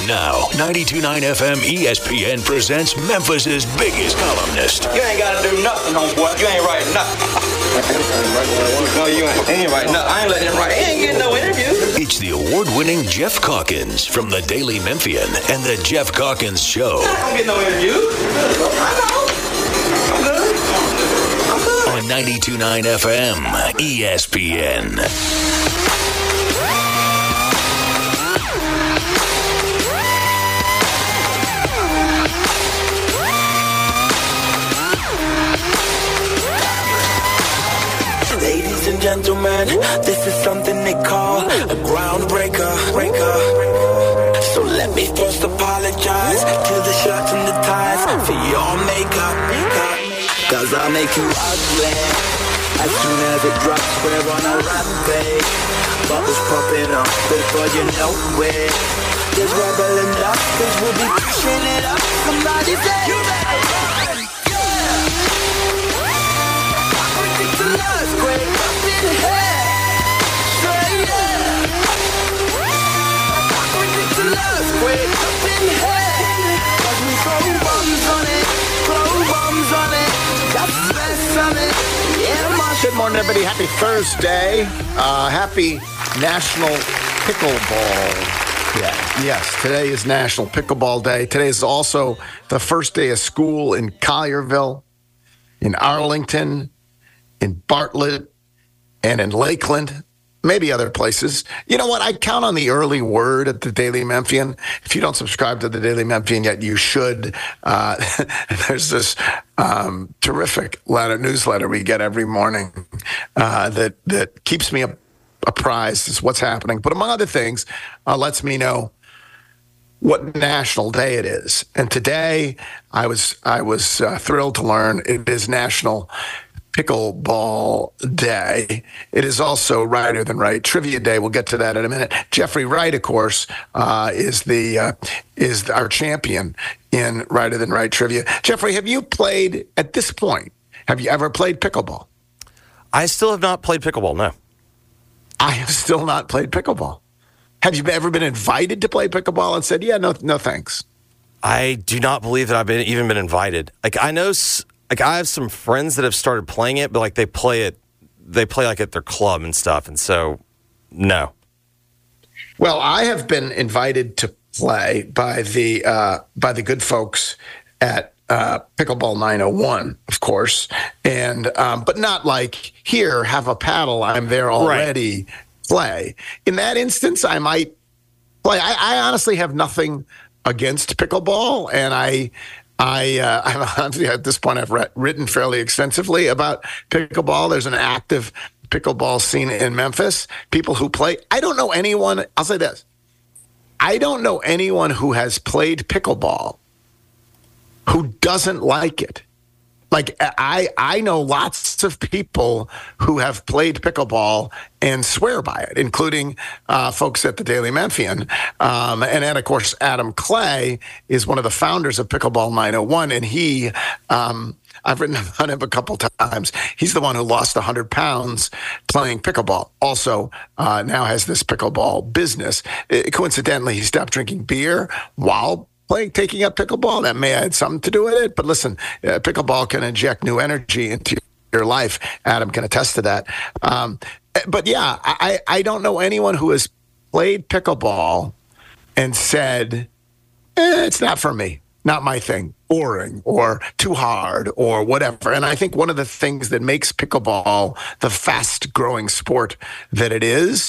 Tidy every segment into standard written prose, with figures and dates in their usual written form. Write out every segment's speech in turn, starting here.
Now, 92.9 FM ESPN presents Memphis's biggest columnist. You ain't got to do nothing, homeboy. You ain't writing nothing. No, you ain't writing nothing. I ain't letting him write. He ain't getting no interview. It's the award-winning Jeff Calkins from the Daily Memphian and the Jeff Calkins Show. I don't get no interview. I know. I'm good. On 92.9 FM ESPN. Ladies and gentlemen, this is something they call a groundbreaker. So let me first apologize to the shirts and the ties for your makeup. Cause I'll make you ugly as soon as it drops. We're on a rampage. Bubbles popping up before you know it. There's rebel enough cause we'll be pushing it up. Somebody say you better run. Earthquake up in here. Say yeah. Earthquake up in here. Cause we throw bombs on it. That's the best of it. Yeah, man. Good morning, everybody. Happy Thursday. Happy National Pickleball Day. Yes, today is National Pickleball Day. Today is also the first day of school in Collierville, in Arlington, in Bartlett, and in Lakeland, maybe other places. You know what? I count on the early word at the Daily Memphian. If you don't subscribe to the Daily Memphian yet, you should. There's this terrific newsletter we get every morning that keeps me apprised as what's happening. But among other things, lets me know what national day it is. And today, I was thrilled to learn it is National Pickleball Day. It is also Righter Than Right Trivia Day. We'll get to that in a minute. Jeffrey Wright, of course, is our champion in Righter Than Right Trivia. Jeffrey, have you played at this point? Have you ever played pickleball? I still have not played pickleball. No, I have still not played pickleball. Have you ever been invited to play pickleball and said, "Yeah, no, thanks"? I do not believe that I've even been invited. I know. I have some friends that have started playing it, but they play like at their club and stuff, and so no. Well, I have been invited to play by the good folks at Pickleball 901, of course, and but not like here, have a paddle, I'm there already. Right. Play. In that instance, I might play. I honestly have nothing against pickleball, and I'm at this point, I've written fairly extensively about pickleball. There's an active pickleball scene in Memphis. People who play. I don't know anyone. I'll say this. I don't know anyone who has played pickleball who doesn't like it. I know lots of people who have played pickleball and swear by it, including folks at the Daily Memphian. And then, of course, Adam Clay is one of the founders of Pickleball 901, and he, I've written about him a couple times. He's the one who lost 100 pounds playing pickleball. Also, now has this pickleball business. Coincidentally, he stopped drinking beer while taking up pickleball. That may have something to do with it. But listen, pickleball can inject new energy into your life. Adam can attest to that. But yeah, I don't know anyone who has played pickleball and said, it's not for me, not my thing, boring or too hard or whatever. And I think one of the things that makes pickleball the fast-growing sport that it is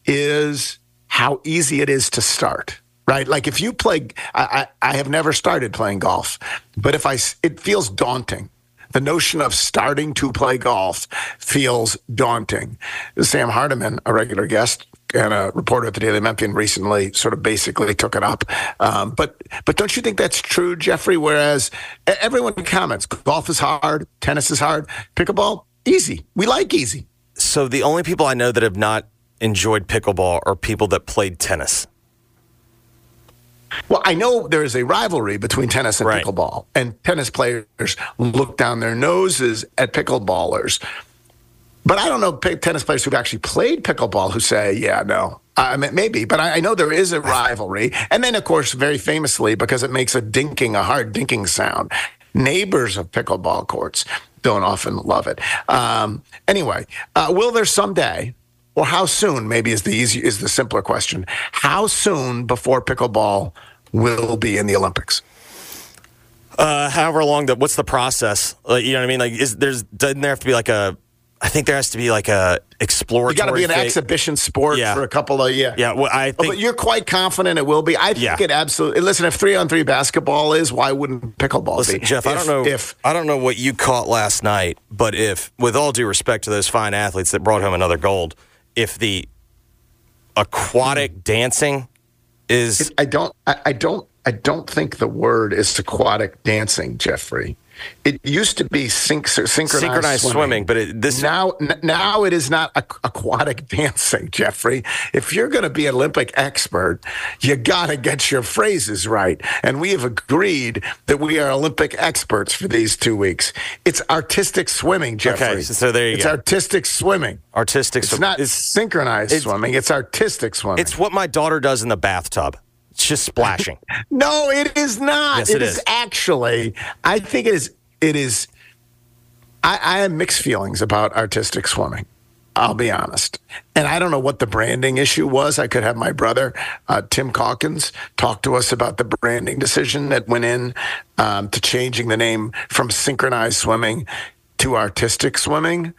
how easy it is to start. Right? Like if you play, I have never started playing golf, but it feels daunting. The notion of starting to play golf feels daunting. Sam Hardiman, a regular guest and a reporter at the Daily Memphian, recently sort of basically took it up. But don't you think that's true, Jeffrey? Whereas everyone comments, golf is hard, tennis is hard, pickleball, easy. We like easy. So the only people I know that have not enjoyed pickleball are people that played tennis. Well, I know there is a rivalry between tennis and pickleball, and tennis players look down their noses at pickleballers. But I don't know tennis players who've actually played pickleball who say, yeah, no, Maybe, but I know there is a rivalry. And then, of course, very famously, because it makes a hard dinking sound, neighbors of pickleball courts don't often love it. Anyway, will there someday, or how soon, maybe is the simpler question, how soon before pickleball will be in the Olympics? However long, what's the process? Like, you know what I mean? Like, doesn't there have to be I think there has to be like a exploratory. You got to be an exhibition sport for a couple of Yeah, well, I think. But you're quite confident it will be. I think it absolutely. Listen, if 3-on-3 basketball is, why wouldn't pickleball be? Jeff, I don't know what you caught last night, but if, with all due respect to those fine athletes that brought home another gold, if the aquatic dancing is, I don't think the word is aquatic dancing, Jeffrey. It used to be synchronized swimming, but now it is not aquatic dancing, Jeffrey. If you're going to be an Olympic expert, you got to get your phrases right. And we have agreed that we are Olympic experts for these 2 weeks. It's artistic swimming, Jeffrey. Okay, so there you go. It's artistic swimming. It's not synchronized swimming. It's artistic swimming. It's what my daughter does in the bathtub. It's just splashing. No, it is not. Yes, it is actually. I think it is. I have mixed feelings about artistic swimming. I'll be honest. And I don't know what the branding issue was. I could have my brother, Tim Calkins, talk to us about the branding decision that went in to changing the name from synchronized swimming to artistic swimming.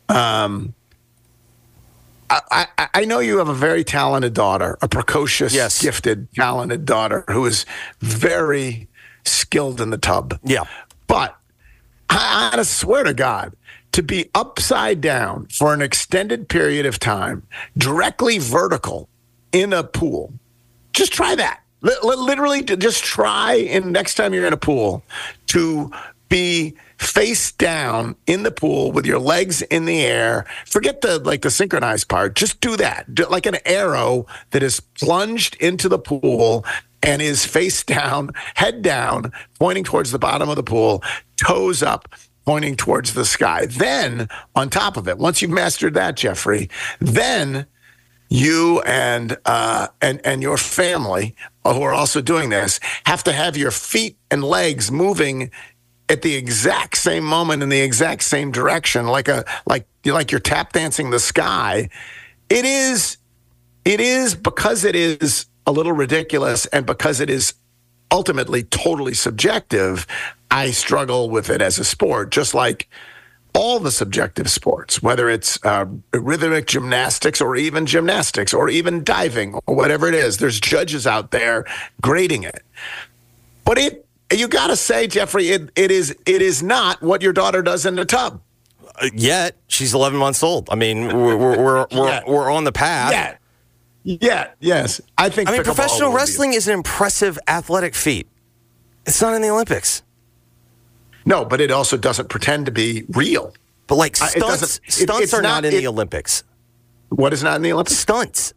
I know you have a very talented daughter, a precocious, gifted, talented daughter who is very skilled in the tub. Yeah. But I swear to God, to be upside down for an extended period of time, directly vertical in a pool, just try that. Literally, just try next time you're in a pool to be face down in the pool with your legs in the air. Forget the synchronized part. Just do that. Like an arrow that is plunged into the pool and is face down, head down, pointing towards the bottom of the pool, toes up, pointing towards the sky. Then, on top of it, once you've mastered that, Jeffrey, then you and your family, who are also doing this, have to have your feet and legs moving at the exact same moment in the exact same direction, like you're tap dancing the sky. It is because it is a little ridiculous and because it is ultimately totally subjective. I struggle with it as a sport, just like all the subjective sports, whether it's rhythmic gymnastics or even gymnastics or even diving or whatever it is. There's judges out there grading it, but you got to say, Jeffrey, it is not what your daughter does in the tub. Yet she's 11 months old. I mean, we're on the path. Yes. I mean, professional wrestling is an impressive athletic feat. It's not in the Olympics. No, but it also doesn't pretend to be real. But like stunts are not in the Olympics. What is not in the Olympics? Stunts.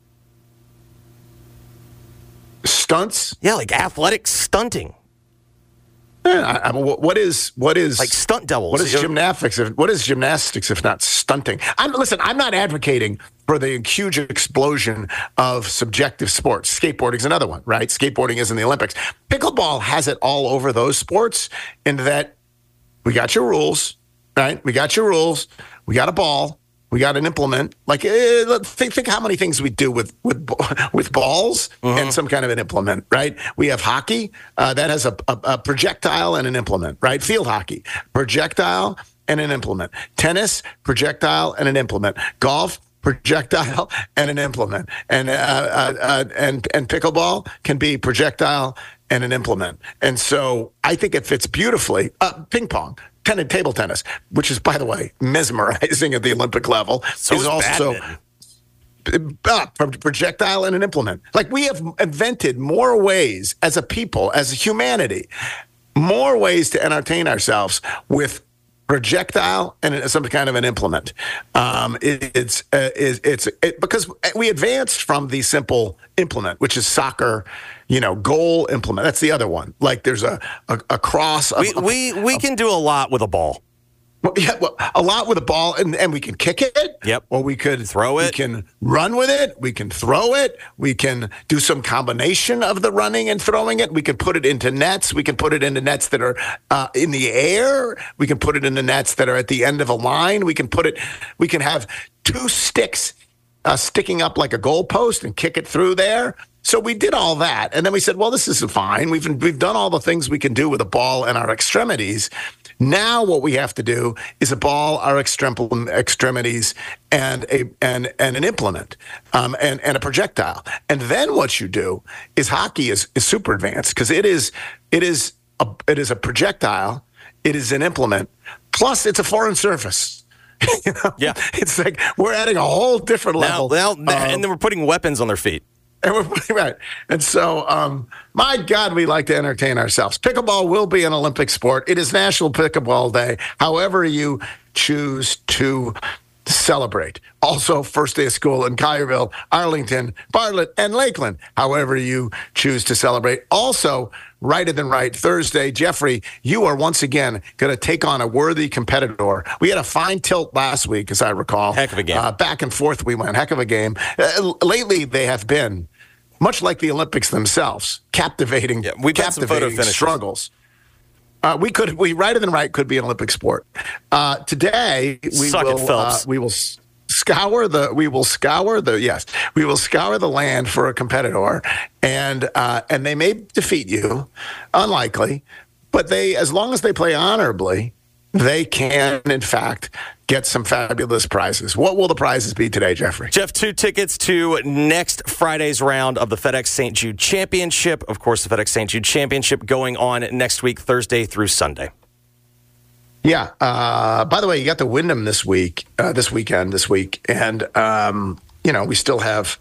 Stunts? Yeah, like athletic stunting. Yeah, what is like stunt doubles? What is gymnastics? What is gymnastics if not stunting? I'm not advocating for the huge explosion of subjective sports. Skateboarding is another one, right? Skateboarding is in the Olympics. Pickleball has it all over those sports in that we got your rules, right? We got your rules. We got a ball. We got an implement. Like think how many things we do with balls and some kind of an implement, right? We have hockey that has a projectile and an implement, right? Field hockey, projectile and an implement. Tennis, projectile and an implement. Golf, projectile and an implement. And pickleball can be projectile and an implement. And so I think it fits beautifully. Ping pong. Table tennis, which is, by the way, mesmerizing at the Olympic level, so is also projectile and an implement. Like, we have invented more ways as a people, as a humanity, more ways to entertain ourselves with projectile and some kind of an implement. It's because we advanced from the simple implement, which is soccer, goal implement. That's the other one. Like, there's a cross. We can do a lot with a ball. Well, a lot with a ball, and we can kick it. Yep. Or we could throw it. We can run with it. We can throw it. We can do some combination of the running and throwing it. We can put it into nets. We can put it into nets that are in the air. We can put it into nets that are at the end of a line. We can have two sticks sticking up like a goalpost and kick it through there. So we did all that, and then we said, well, this is fine. We've done all the things we can do with a ball and our extremities. Now what we have to do is a ball, our extremities, and an implement, and a projectile. And then what you do is hockey is super advanced because it is a projectile, it is an implement, plus it's a foreign surface. Yeah, it's like we're adding a whole different level. And then we're putting weapons on their feet. And we're right. And so, my God, we like to entertain ourselves. Pickleball will be an Olympic sport. It is National Pickleball Day, however you choose to celebrate. Also, first day of school in Collierville, Arlington, Bartlett, and Lakeland, however you choose to celebrate. Also, Righter Than Right Thursday. Jeffrey, you are once again going to take on a worthy competitor. We had a fine tilt last week, as I recall. Heck of a game. Back and forth we went. Heck of a game. Lately, they have been, much like the Olympics themselves, captivating, we've got some photo finishes. Struggles. Righter Than Right could be an Olympic sport. Today we will scour the land for a competitor, and they may defeat you, unlikely, but as long as they play honorably, they can in fact get some fabulous prizes. What will the prizes be today, Jeffrey? Jeff, 2 tickets to next Friday's round of the FedEx St. Jude Championship. Of course, the FedEx St. Jude Championship going on next week, Thursday through Sunday. Yeah. By the way, you got the Wyndham this week, this week, and we still have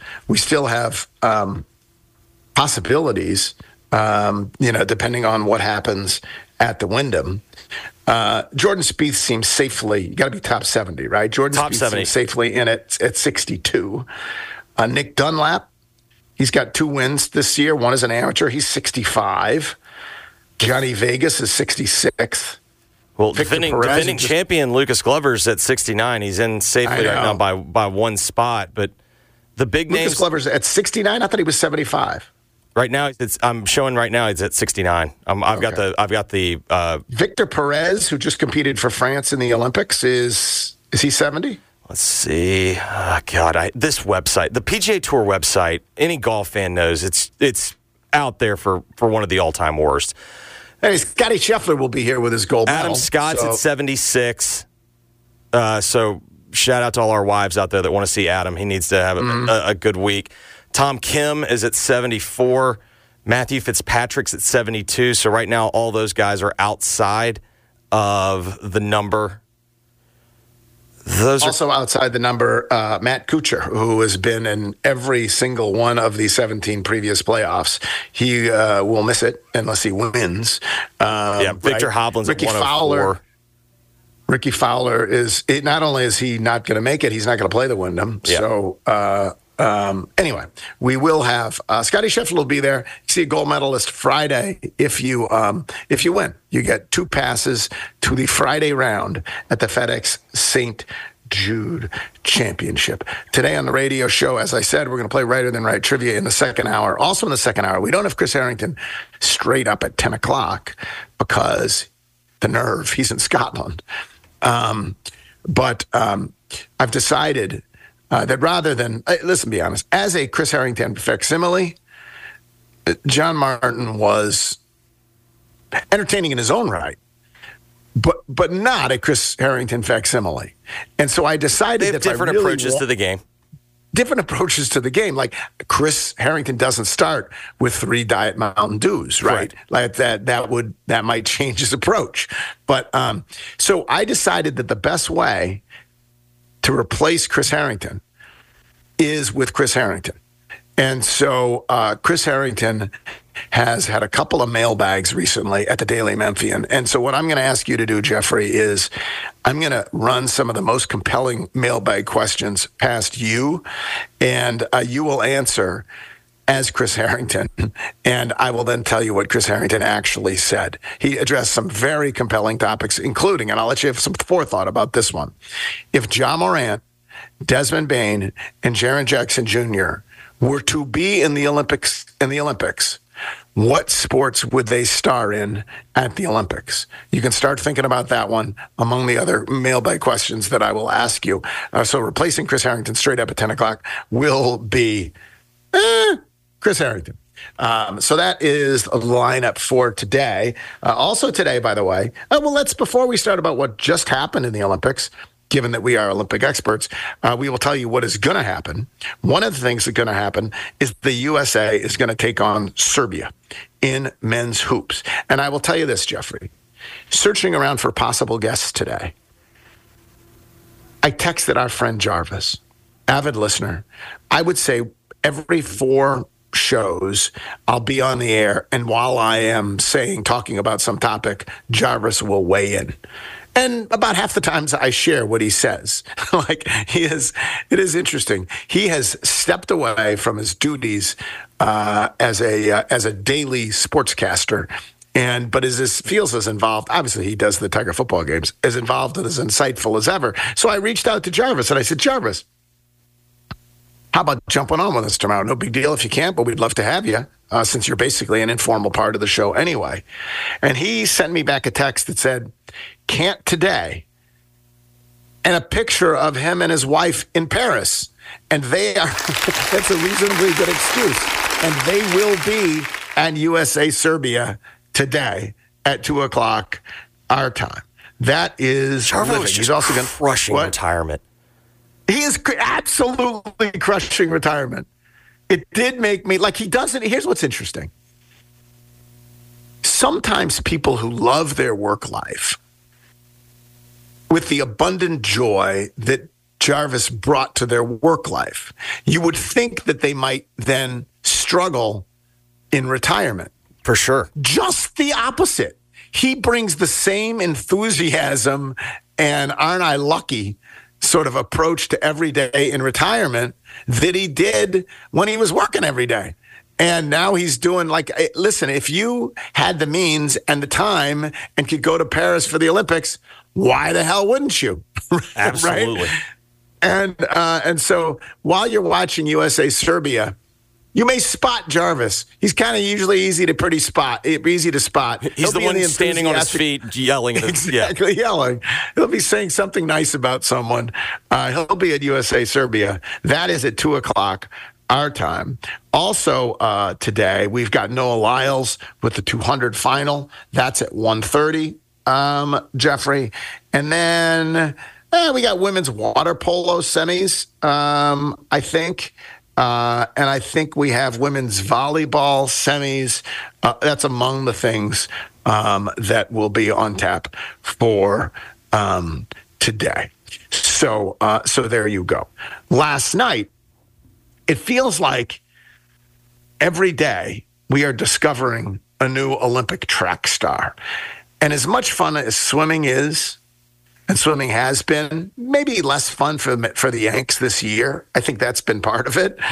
possibilities. Depending on what happens at the Wyndham. Jordan Spieth seems safely. You got to be top 70, right? Jordan top Spieth 70. Seems safely in it at 62. Nick Dunlap, he's got 2 wins this year. One is an amateur. He's 65. Johnny Vegas is 66. Well, defending champion Lucas Glover's at 69. He's in safely right now by 1 spot. But the big names. Lucas Glover's at 69. I thought he was 75. Right now, I'm showing right now he's at 69. I've got the Victor Perez, who just competed for France in the Olympics, is he 70? Let's see. This website, the PGA Tour website, any golf fan knows it's out there for one of the all-time worst. Hey, Scotty Scheffler will be here with his gold medal. Adam Scott's at 76. So shout out to all our wives out there that want to see Adam. He needs to have a good week. Tom Kim is at 74. Matthew Fitzpatrick's at 72. So right now, all those guys are outside of the number. Outside the number, Matt Kuchar, who has been in every single one of the 17 previous playoffs. He will miss it unless he wins. Victor Hovland's at 104. Ricky Fowler not only is he not going to make it, he's not going to play the Wyndham. Yeah. So, anyway, we will have Scotty Scheffler will be there. You see a gold medalist Friday if you win. You get 2 passes to the Friday round at the FedEx St. Jude Championship. Today on the radio show, as I said, we're going to play Righter Than Right trivia in the second hour. Also in the second hour, we don't have Chris Harrington straight up at 10 o'clock because the nerve, he's in Scotland. But I've decided that rather than, listen, be honest, as a Chris Harrington facsimile, John Martin was entertaining in his own right, but not a Chris Harrington facsimile. And so I decided they have different approaches to the game. Different approaches to the game. Like Chris Harrington doesn't start with 3 Diet Mountain Dews, right? Like that might change his approach. But so I decided that the best way to replace Chris Harrington is with Chris Harrington. And so Chris Harrington has had a couple of mailbags recently at the Daily Memphian. And so what I'm going to ask you to do, Jeffrey, is I'm going to run some of the most compelling mailbag questions past you, and you will answer as Chris Harrington, and I will then tell you what Chris Harrington actually said. He addressed some very compelling topics, including, and I'll let you have some forethought about this one. If Ja Morant, Desmond Bane, and Jaren Jackson Jr. were to be in the Olympics, what sports would they star in at the Olympics? You can start thinking about that one among the other mailbag questions that I will ask you. So replacing Chris Harrington straight up at 10 o'clock will be Chris Harrington. So that is the lineup for today. Also today, by the way, before we start about what just happened in the Olympics, given that we are Olympic experts, we will tell you what is going to happen. One of the things that's going to happen is the USA is going to take on Serbia in men's hoops. And I will tell you this, Jeffrey, searching around for possible guests today, I texted our friend Jarvis, avid listener. I would say every 4 shows, I'll be on the air, and while I am talking about some topic, Jarvis will weigh in. And about half the times I share what he says. It is interesting. He has stepped away from his duties as a daily sportscaster, but feels as involved. Obviously, he does the Tiger football games, as involved and as insightful as ever. So I reached out to Jarvis and I said, Jarvis, how about jumping on with us tomorrow? No big deal if you can't, but we'd love to have you, since you're basically an informal part of the show anyway. And he sent me back a text that said, can't today, and a picture of him and his wife in Paris. And they are, that's a reasonably good excuse. And they will be at USA Serbia today at 2 o'clock our time. That is Jarvis. He's also going to crushing retirement. He is absolutely crushing retirement. It did make me, he doesn't, here's what's interesting. Sometimes people who love their work life, with the abundant joy that Jarvis brought to their work life, you would think that they might then struggle in retirement. For sure. Just the opposite. He brings the same enthusiasm and aren't I lucky sort of approach to every day in retirement that he did when he was working every day. And now he's doing listen, if you had the means and the time and could go to Paris for the Olympics, why the hell wouldn't you? Absolutely. Right? And so while you're watching USA Serbia, you may spot Jarvis. He's kind of usually easy to spot. He's the one standing on his feet yelling. Exactly, yelling. He'll be saying something nice about someone. He'll be at USA Serbia. That is at 2 o'clock our time. Also today, we've got Noah Lyles with the 200 final. That's at 1:30, Jeffrey. And then we got women's water polo semis, I think. And I think we have women's volleyball semis. That's among the things that will be on tap for today. So there you go. Last night, it feels like every day we are discovering a new Olympic track star. And as much fun as swimming is, and swimming has been, maybe less fun for the Yanks this year. I think that's been part of it.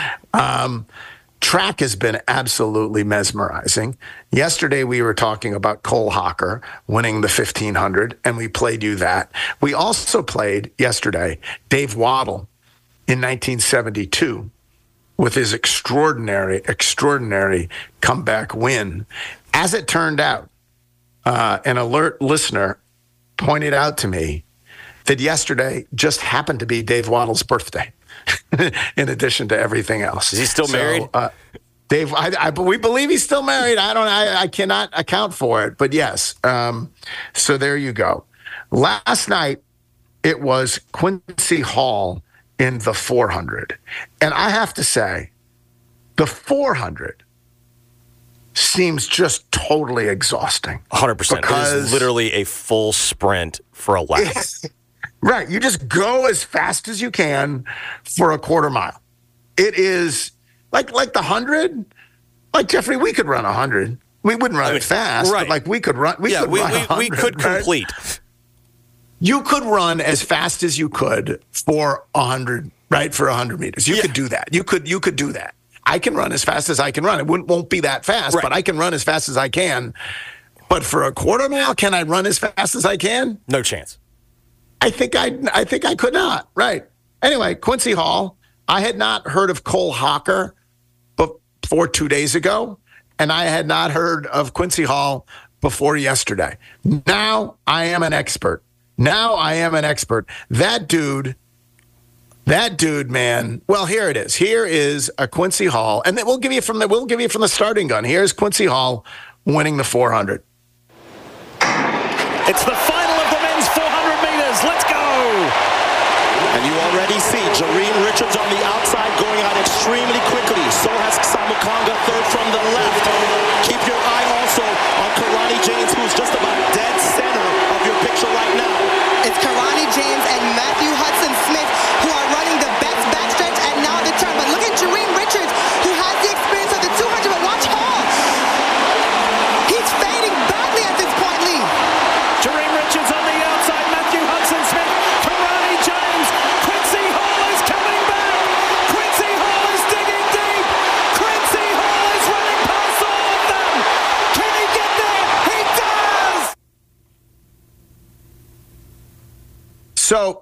Track has been absolutely mesmerizing. Yesterday, we were talking about Cole Hocker winning the 1,500, and we played you that. We also played yesterday Dave Waddle in 1972 with his extraordinary comeback win. As it turned out, an alert listener pointed out to me that yesterday just happened to be Dave Waddle's birthday, in addition to everything else. Is he still married? Dave, we believe he's still married. I cannot account for it, but yes. So there you go. Last night, it was Quincy Hall in the 400. And I have to say, the 400 seems just totally exhausting. 100%. It is literally a full sprint for a lap. Right. You just go as fast as you can for a quarter mile. It is like the 100. Like, Jeffrey, we could run 100. We wouldn't run it fast, right. But we could run. We could complete. You could run as fast as you could for 100, right? For 100 meters. You could do that. You could do that. I can run as fast as I can run. It won't be that fast, Right. but I can run as fast as I can. But for a quarter mile, can I run as fast as I can? No chance. I think I could not. Right. Anyway, Quincy Hall. I had not heard of Cole Hocker before 2 days ago, and I had not heard of Quincy Hall before yesterday. Now I am an expert. That dude, man. Well, here it is. Here is a Quincy Hall, and then we'll give you from the starting gun. Here's Quincy Hall winning the 400. It's the final of the men's 400 meters. Let's go. And you already see Jareen Richards on the outside going out extremely quickly. So has Samukanga third from the left. Keep your eye also on Karani James, who's just about dead center of your picture right now. It's Karani James and Matthew Hudson-Smith who are running the best backstretch and now the turn. But look at Jareen Richards, who has the experience of the 200. But watch Hall. He's fading badly at this point, Lee. Jareen Richards on the outside. Matthew Hudson-Smith. Karani James. Quincy Hall is coming back. Quincy Hall is digging deep. Quincy Hall is running past all of them. Can he get there? He does. So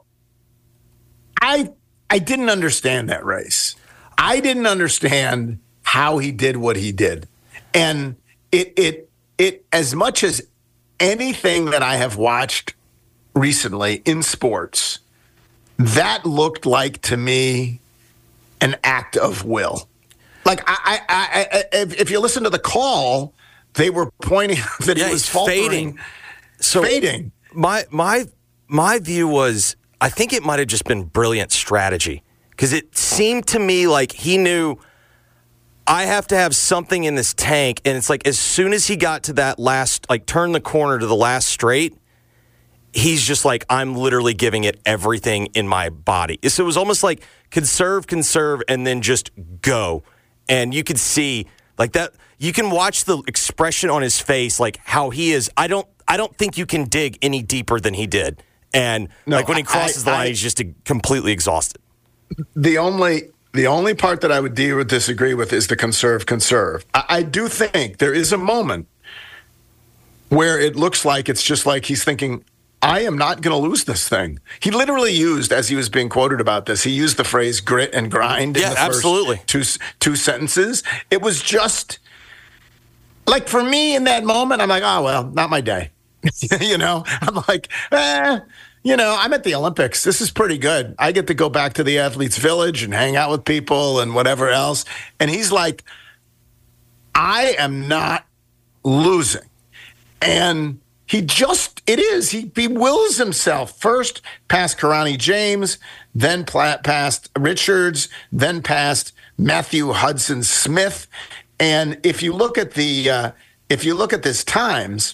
I didn't understand that race. I didn't understand how he did what he did. And it as much as anything that I have watched recently in sports, that looked like to me an act of will. Like if you listen to the call, they were pointing out that he was he's faltering, fading. My view was, I think it might have just been brilliant strategy, because it seemed to me like he knew, I have to have something in this tank, and it's like as soon as he got to that last, like turn the corner to the last straight, he's just like, I'm literally giving it everything in my body. So it was almost like conserve, and then just go. And you could see like that. You can watch the expression on his face, like how he is. I don't think you can dig any deeper than he did. And like when he crosses the line, he's just completely exhausted. The only part that I would disagree with is the conserve. I do think there is a moment where it looks like it's just like he's thinking, I am not going to lose this thing. He literally used, as he was being quoted about this, he used the phrase grit and grind in the first absolutely. two sentences. It was just like, for me in that moment, I'm like, oh, well, not my day. I'm like, I'm at the Olympics. This is pretty good. I get to go back to the athletes' village and hang out with people and whatever else. And he's like, I am not losing. And he wills himself first past Karani James, then past Richards, then past Matthew Hudson-Smith. And if you look at this times,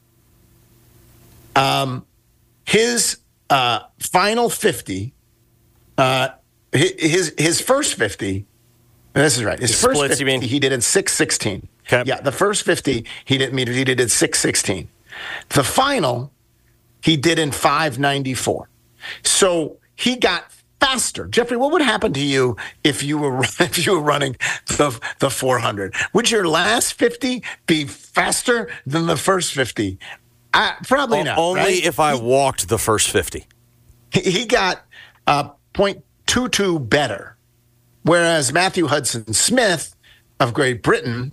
his final 50, his first 50. This is right. His first splits, 50, you mean? He did in 6:16. Okay. Yeah, the first 50 he did in 6:16. The final he did in 5:94. So he got faster. Jeffrey, what would happen to you if you were running the 400? Would your last 50 be faster than the first 50? Probably not. Only right? if I walked the first 50. He got 0.22 better, whereas Matthew Hudson-Smith of Great Britain,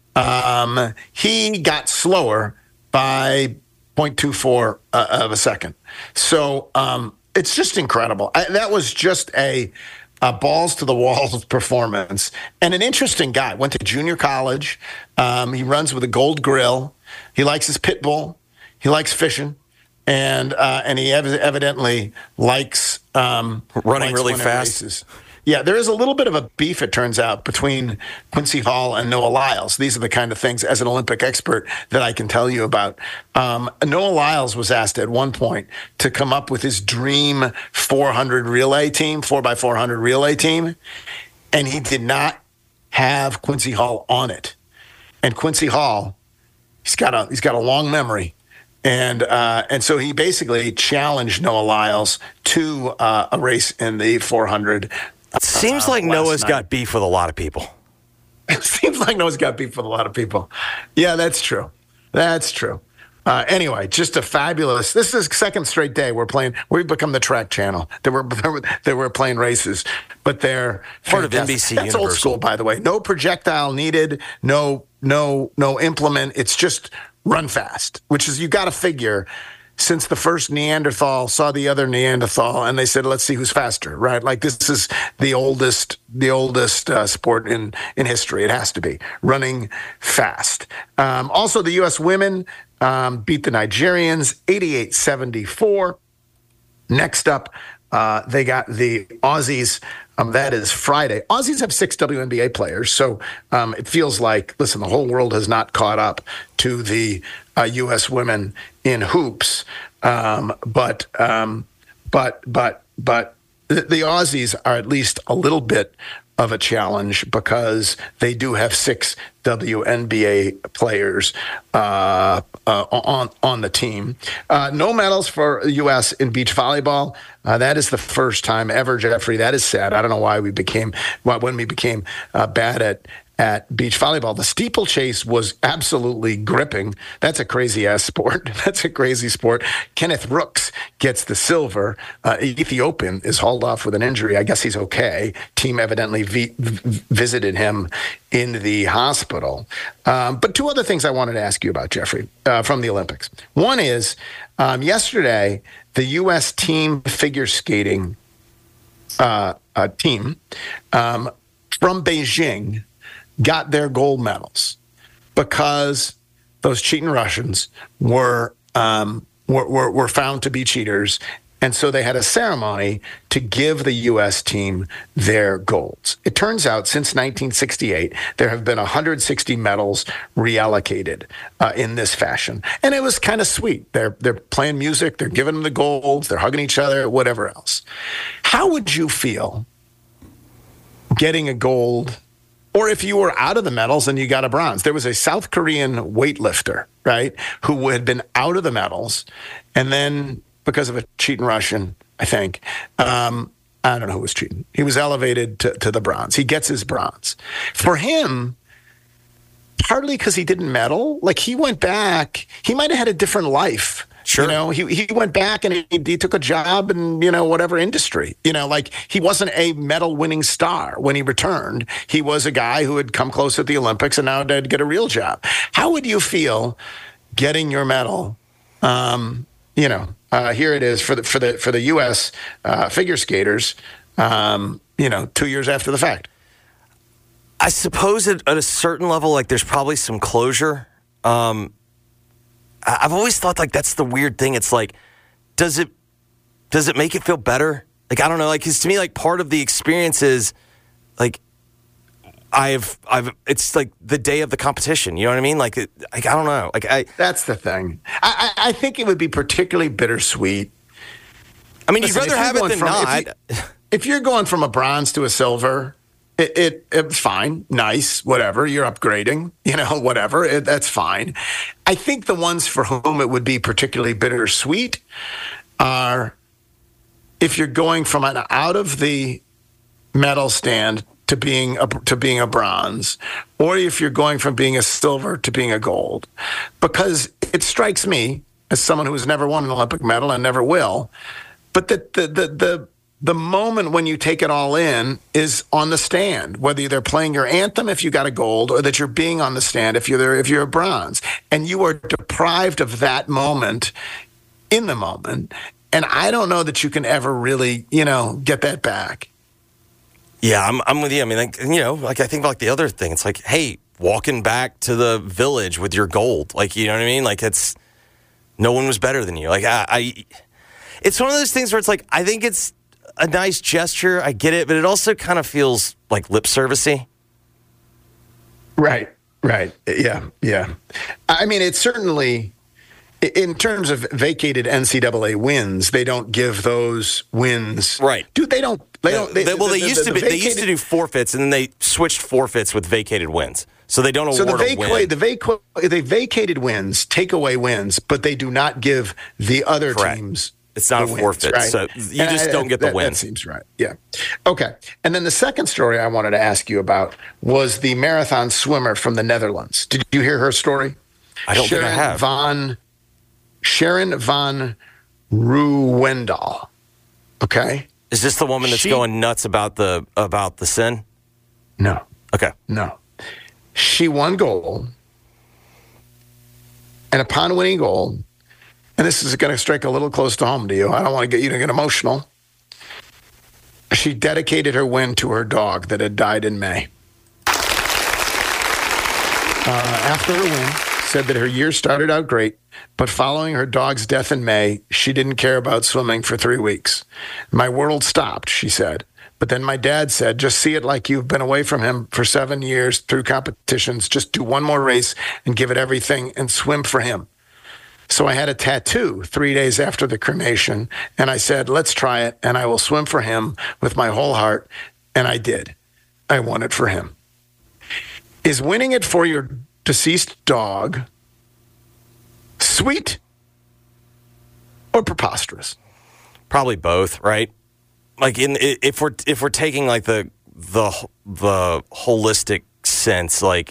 he got slower by 0.24 of a second. So it's just incredible. That was just a balls to the walls performance, and an interesting guy. Went to junior college. He runs with a gold grill. He likes his pit bull. He likes fishing, and he evidently likes running really fast. Races. Yeah, there is a little bit of a beef, it turns out, between Quincy Hall and Noah Lyles. These are the kind of things, as an Olympic expert, that I can tell you about. Noah Lyles was asked at one point to come up with his dream 400 relay team, 4x400 relay team, and he did not have Quincy Hall on it. And Quincy Hall, he's got a long memory. And so he basically challenged Noah Lyles to a race in the 400. It seems like Noah's got beef with a lot of people. It seems like Noah's got beef with a lot of people. Yeah, that's true. That's true. Anyway, just a fabulous. This is second straight day we're playing. We've become the track channel that we're playing races, but they're part of fantastic. NBC That's Universal. old school, by the way. No projectile needed. No implement. It's just run fast, which is you got to figure. Since the first Neanderthal saw the other Neanderthal, and they said, "Let's see who's faster." Right? Like this is the oldest sport in history. It has to be running fast. Also, the U.S. women beat the Nigerians 88-74. Next up, they got the Aussies. That is Friday. Aussies have 6 WNBA players, so it feels like, listen, the whole world has not caught up to the U.S. women in hoops, but the Aussies are at least a little bit of a challenge because they do have 6 WNBA players on the team. No medals for the U.S. in beach volleyball. That is the first time ever, Jeffrey. That is sad. I don't know why when we became bad at beach volleyball. The steeplechase was absolutely gripping. That's a crazy-ass sport. That's a crazy sport. Kenneth Rooks gets the silver. Ethiopian is hauled off with an injury. I guess he's okay. Team evidently visited him in the hospital. But 2 other things I wanted to ask you about, Jeffrey, from the Olympics. One is, yesterday, the U.S. team figure skating team from Beijing got their gold medals because those cheating Russians were found to be cheaters, and so they had a ceremony to give the U.S. team their golds. It turns out since 1968, there have been 160 medals reallocated in this fashion, and it was kind of sweet. They're playing music, they're giving them the golds, they're hugging each other, whatever else. How would you feel getting a gold? Or if you were out of the medals and you got a bronze. There was a South Korean weightlifter, right, who had been out of the medals. And then because of a cheating Russian, I think, I don't know who was cheating. He was elevated to the bronze. He gets his bronze. For him, partly because he didn't medal, like he went back, he might have had a different life. Sure. You know, he went back and he took a job in, whatever industry. Like he wasn't a medal-winning star when he returned. He was a guy who had come close at the Olympics and now did get a real job. How would you feel getting your medal? Here it is for the U.S. Figure skaters. 2 years after the fact. I suppose at a certain level, like there's probably some closure. I've always thought like that's the weird thing. It's like, does it make it feel better? Like, I don't know. Like, 'cause to me, like part of the experience is like, it's like the day of the competition. You know what I mean? Like I don't know. That's the thing. I think it would be particularly bittersweet. I mean, you'd rather have it than not. If you're going from a bronze to a silver, it's fine, nice, whatever. You're upgrading, whatever. That's fine. I think the ones for whom it would be particularly bittersweet are if you're going from an out of the medal stand to being a bronze, or if you're going from being a silver to being a gold, because it strikes me as someone who has never won an Olympic medal and never will, but the moment when you take it all in is on the stand, whether they're playing your anthem if you got a gold or that you're being on the stand if you're a bronze, and you are deprived of that moment in the moment. And I don't know that you can ever really, get that back. Yeah, I'm with you. I mean, I think about the other thing. It's like, hey, walking back to the village with your gold. Like, you know what I mean? Like it's no one was better than you. Like it's one of those things where it's like, I think it's a nice gesture. I get it, but it also kind of feels like lip servicey. Right. Yeah. I mean, it's certainly, in terms of vacated NCAA wins, they don't give those wins. Right. Dude, they don't. They used to do forfeits, and then they switched forfeits with vacated wins. So they don't award a win. The vacated wins take away wins, but they do not give the other teams It's not a wins, forfeit, right? so you just don't get the win. That seems right. Yeah. Okay. And then the second story I wanted to ask you about was the marathon swimmer from the Netherlands. Did you hear her story? I don't think I have. Sharon van Ruwendaal. Okay. Is this the woman that's going nuts about the sin? No. Okay. No. She won gold. And upon winning gold, and this is going to strike a little close to home to you. I don't want to get you to get emotional. She dedicated her win to her dog that had died in May. After her win, said that her year started out great, but following her dog's death in May, she didn't care about swimming for 3 weeks. My world stopped, she said. But then my dad said, just see it like you've been away from him for 7 years through competitions. Just do one more race and give it everything and swim for him. So I had a tattoo 3 days after the cremation, and I said, let's try it, and I will swim for him with my whole heart. And I did. I won it for him. Is winning it for your deceased dog sweet or preposterous? Probably both, right? Like if we're taking like the holistic sense, like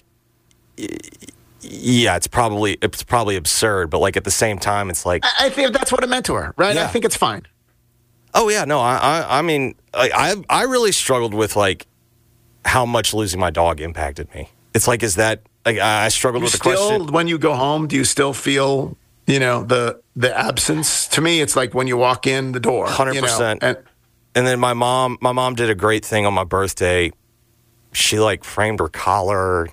yeah, it's probably absurd, but like at the same time, it's like I think that's what it meant to her, right? Yeah. I think it's fine. Oh yeah, no, I mean, I really struggled with like how much losing my dog impacted me. It's like, is that like I struggled with the question. When you go home, do you still feel the absence? To me, it's like when you walk in the door, 100%. And then my mom did a great thing on my birthday. She like framed her collar.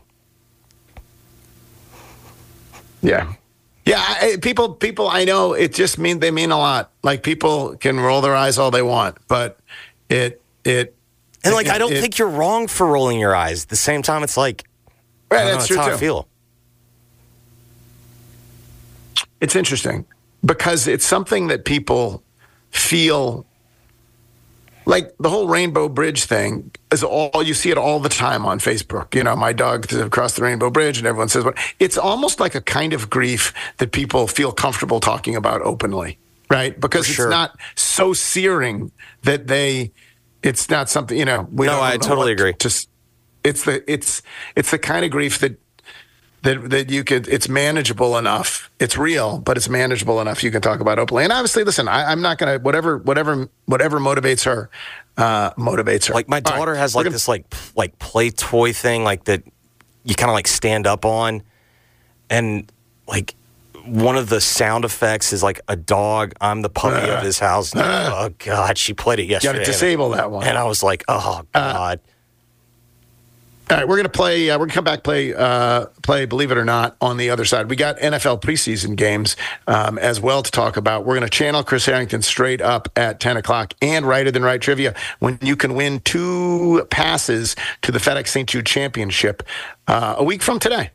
Yeah. Yeah, people I know, it just they mean a lot. Like people can roll their eyes all they want, but I don't think you're wrong for rolling your eyes. At the same time, it's like right, that's true how too. I feel. It's interesting because it's something that people feel like the whole Rainbow Bridge thing is you see it all the time on Facebook. My dog crossed the Rainbow Bridge and everyone says, it's almost like a kind of grief that people feel comfortable talking about openly, right? Because it's not so searing that it's not something, I totally agree. It's the kind of grief that you could, it's manageable enough. It's real, but it's manageable enough. You can talk about openly. And obviously, listen, I'm not going to, whatever motivates her, motivates her. Like my daughter has like this like play toy thing like that you kind of like stand up on, and like one of the sound effects is like a dog. I'm the puppy of his house. Oh God, she played it yesterday. You got to disable that one. And I was like, oh God. All right, we're going to play. We're going to come back, play. Believe it or not, on the other side, we got NFL preseason games as well to talk about. We're going to channel Chris Harrington straight up at 10 o'clock and Righter Than Right trivia when you can win 2 passes to the FedEx St. Jude Championship a week from tomorrow.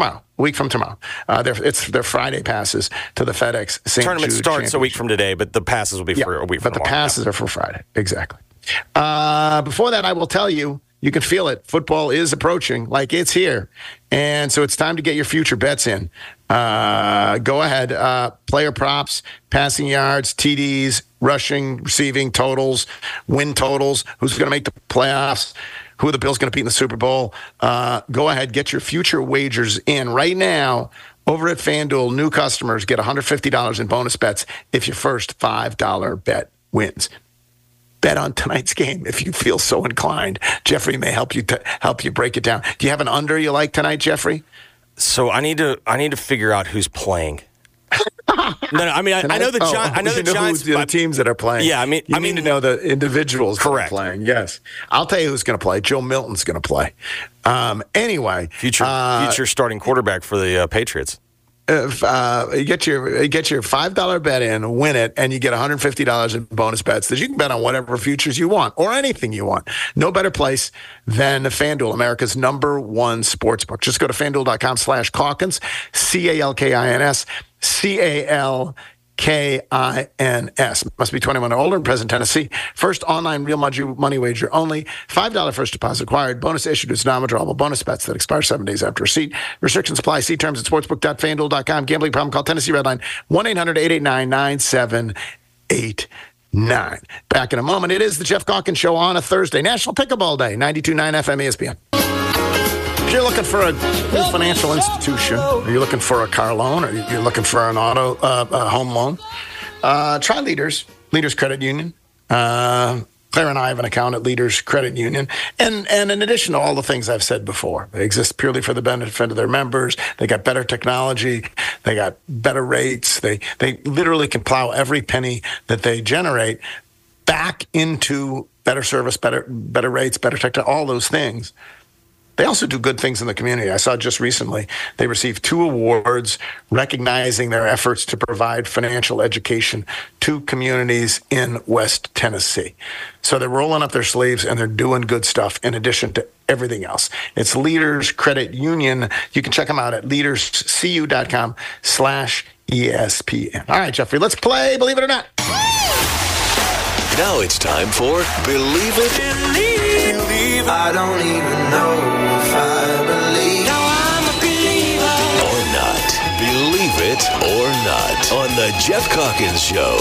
They're Friday passes to the FedEx St. Jude Tournament starts a week from today, but the passes will be for a week from tomorrow. But the passes are for Friday, exactly. Before that, I will tell you. You can feel it. Football is approaching, like it's here. And so it's time to get your future bets in. Go ahead. Player props, passing yards, TDs, rushing, receiving, totals, win totals, who's going to make the playoffs, who are the Bills going to beat in the Super Bowl. Go ahead, get your future wagers in. Right now, over at FanDuel, new customers get $150 in bonus bets if your first $5 bet wins. Bet on tonight's game if you feel so inclined. Jeffrey may help you break it down. Do you have an under you like tonight, Jeffrey? So I need to figure out who's playing. I know the Giants. I know the Giants. The teams that are playing. Yeah, you need to know the individuals correct. that are playing. Yes, I'll tell you who's going to play. Joe Milton's going to play. Anyway, future starting quarterback for the Patriots. You get your $5 bet in, win it, and you get $150 in bonus bets that you can bet on whatever futures you want or anything you want. No better place than FanDuel, America's #1 sportsbook. Just go to FanDuel.com/Calkins, CALKINS, CALKINS. Must be 21 or older in present Tennessee. First online real money wager only. $5 first deposit required. Bonus issued is non-withdrawable bonus bets that expire 7 days after receipt. Restrictions apply. See terms at sportsbook.fanduel.com. Gambling problem? Call Tennessee Redline 1-800-889-9789. 889. Back in a moment. It is the Jeff Calkins Show on a Thursday. National Pickleball Day, 92.9 FM ESPN. If you're looking for a new financial institution, or you're looking for a car loan, or you're looking for an auto home loan, try Leaders Credit Union. Claire and I have an account at Leaders Credit Union. And in addition to all the things I've said before, they exist purely for the benefit of their members. They got better technology. They got better rates. They literally can plow every penny that they generate back into better service, better rates, better technology, all those things. They also do good things in the community. I saw just recently they received 2 awards recognizing their efforts to provide financial education to communities in West Tennessee. So they're rolling up their sleeves and they're doing good stuff in addition to everything else. It's Leaders Credit Union. You can check them out at leaderscu.com/ESPN. All right, Jeffrey, let's play Believe It or Not. Now it's time for Believe It. Believe, I don't even know if I believe. Now I'm a believer. Or not. Believe it or not. On the Jeff Calkins Show.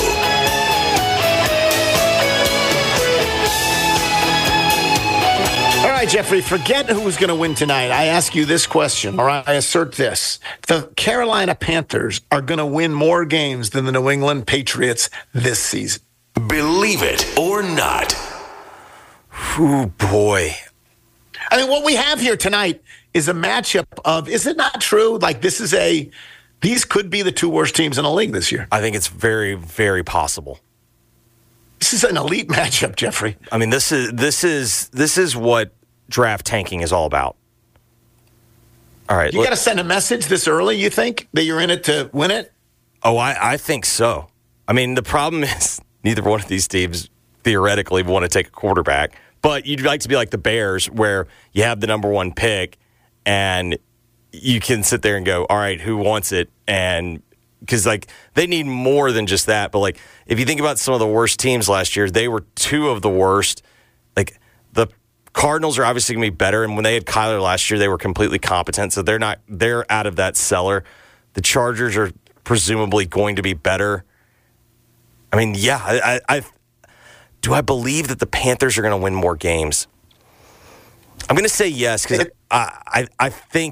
All right, Jeffrey, forget who's going to win tonight. I ask you this question, or I assert this. The Carolina Panthers are going to win more games than the New England Patriots this season. Believe it or not. Oh, boy. I mean, what we have here tonight is a matchup of, is it not true? Like, these could be the 2 worst teams in the league this year. I think it's very, very possible. This is an elite matchup, Jeffrey. I mean, this is what draft tanking is all about. All right. You got to send a message this early, you think, that you're in it to win it? Oh, I think so. I mean, the problem is neither one of these teams theoretically want to take a quarterback. But you'd like to be like the Bears, where you have the number 1 pick, and you can sit there and go, all right, who wants it? And because, like, they need more than just that. But, like, if you think about some of the worst teams last year, they were 2 of the worst. Like, the Cardinals are obviously going to be better. And when they had Kyler last year, they were completely competent. So they're out of that cellar. The Chargers are presumably going to be better. I mean, yeah, do I believe that the Panthers are going to win more games? I'm going to say yes, because I think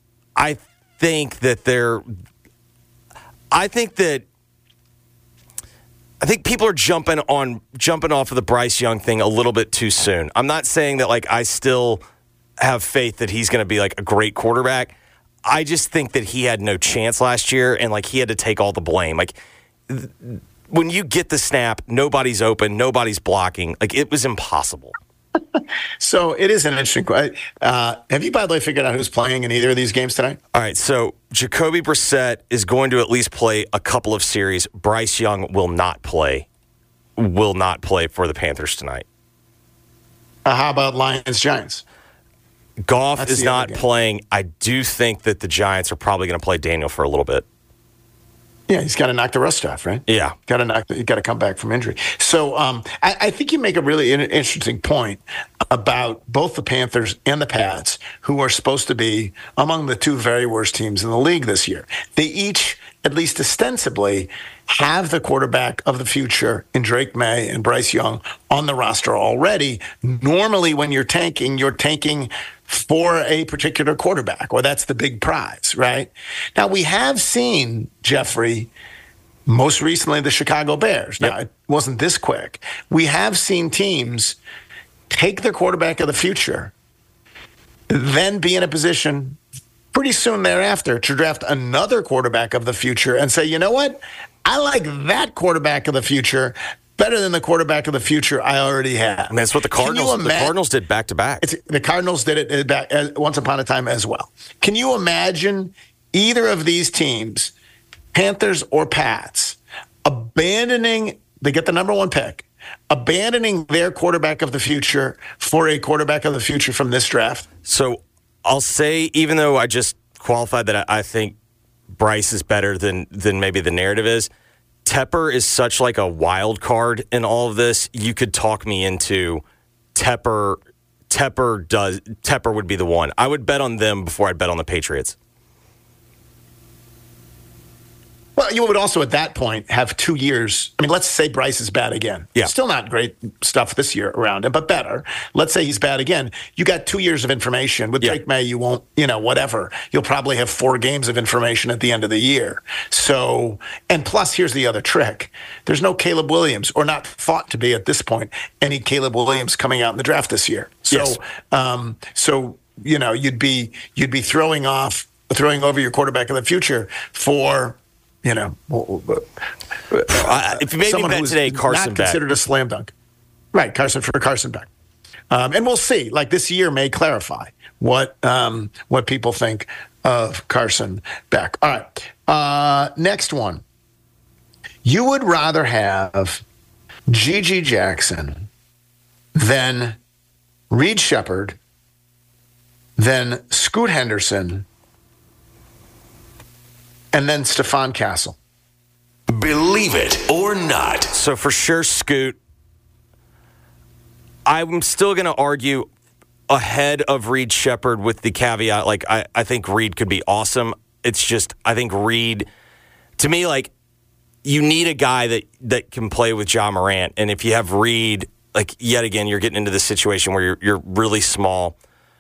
people are jumping off of the Bryce Young thing a little bit too soon. I'm not saying that, like, I still have faith that he's going to be like a great quarterback. I just think that he had no chance last year, and, like, he had to take all the blame. Like, when you get the snap, nobody's open, nobody's blocking. Like, it was impossible. So it is an interesting question. Have you, by the way, figured out who's playing in either of these games tonight? All right, so Jacoby Brissett is going to at least play a couple of series. Bryce Young will not play for the Panthers tonight. How about Lions-Giants? Goff is not playing. I do think that the Giants are probably going to play Daniel for a little bit. Yeah, he's got to knock the rust off, right? Yeah. You got to come back from injury. So I think you make a really interesting point about both the Panthers and the Pats, who are supposed to be among the 2 very worst teams in the league this year. They each, at least ostensibly, have the quarterback of the future in Drake May and Bryce Young on the roster already. Normally, when you're tanking for a particular quarterback, or that's the big prize, right? Now, we have seen, Jeffrey, most recently the Chicago Bears. Now, it wasn't this quick. We have seen teams take their quarterback of the future, then be in a position pretty soon thereafter to draft another quarterback of the future and say, you know what? I like that quarterback of the future better than the quarterback of the future I already have. I mean, that's what the Cardinals did back to back. The Cardinals did it once upon a time as well. Can you imagine either of these teams, Panthers or Pats, they get the number 1 pick, abandoning their quarterback of the future for a quarterback of the future from this draft? So I'll say, even though I just qualified that I think Bryce is better than maybe the narrative is, Tepper is such like a wild card in all of this. You could talk me into Tepper. Tepper would be the one. I would bet on them before I'd bet on the Patriots. Well, you would also at that point have 2 years. I mean, let's say Bryce is bad again. Yeah. Still not great stuff this year around him, but better. Let's say he's bad again. You got 2 years of information. With Drake May, you won't, whatever. You'll probably have 4 games of information at the end of the year. So, and plus, here's the other trick. There's no Caleb Williams, or not thought to be at this point, any Caleb Williams coming out in the draft this year. So, you'd be throwing over your quarterback of the future for, if you made me bet today, Carson not considered a slam dunk. Right, Carson Beck. And we'll see. Like, this year may clarify what people think of Carson Beck. All right, next one. You would rather have G.G. Jackson than Reed Shepherd, then Scoot Henderson, and then Stephon Castle. Believe it or not. So for sure, Scoot. I'm still going to argue ahead of Reed Shepherd with the caveat, like, I think Reed could be awesome. It's just, I think Reed, to me, like, you need a guy that can play with Ja Morant. And if you have Reed, like, yet again, you're getting into this situation where you're really small.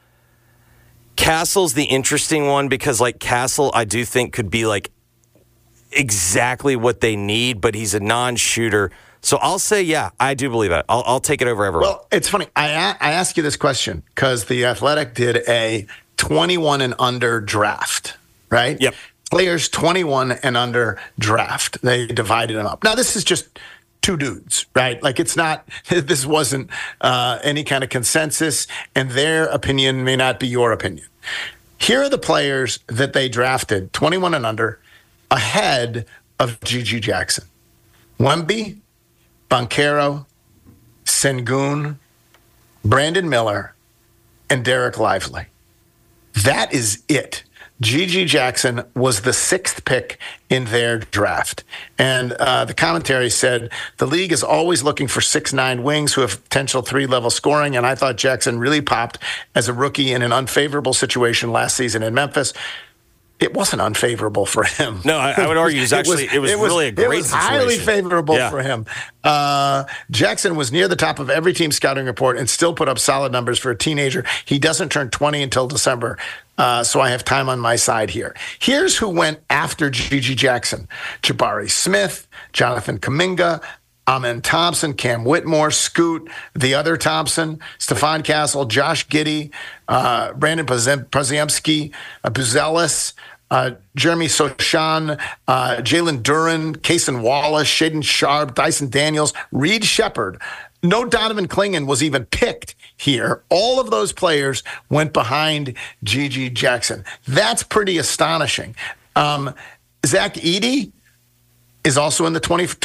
Castle's the interesting one because, like, Castle, I do think could be, like, exactly what they need, but he's a non-shooter. So I'll say, yeah, I do believe that. I'll take it over everyone. Well, it's funny. I ask you this question because The Athletic did a 21 and under draft, right? Yep. Players 21 and under draft. They divided them up. Now, this is just 2 dudes, right? Like, this wasn't any kind of consensus, and their opinion may not be your opinion. Here are the players that they drafted, 21 and under, ahead of G.G. Jackson. Wemby, Banchero, Sengun, Brandon Miller, and Derek Lively. That is it. G.G. Jackson was the 6th pick in their draft. And the commentary said, the league is always looking for 6'9" wings who have potential 3-level scoring, and I thought Jackson really popped as a rookie in an unfavorable situation last season in Memphis. It wasn't unfavorable for him. No, I would argue it was really a great situation. Highly favorable for him. Jackson was near the top of every team scouting report and still put up solid numbers for a teenager. He doesn't turn 20 until December, so I have time on my side here. Here's who went after G.G. Jackson. Jabari Smith, Jonathan Kuminga, Amen Thompson, Cam Whitmore, Scoot, the other Thompson, Stephon Castle, Josh Giddey, Brandon Podziemski, Buzelis, Jeremy Sochan, Jalen Duren, Kaysen Wallace, Shaden Sharp, Dyson Daniels, Reed Shepherd. No Donovan Clingan was even picked here. All of those players went behind G.G. Jackson. That's pretty astonishing. Zach Edey is also in the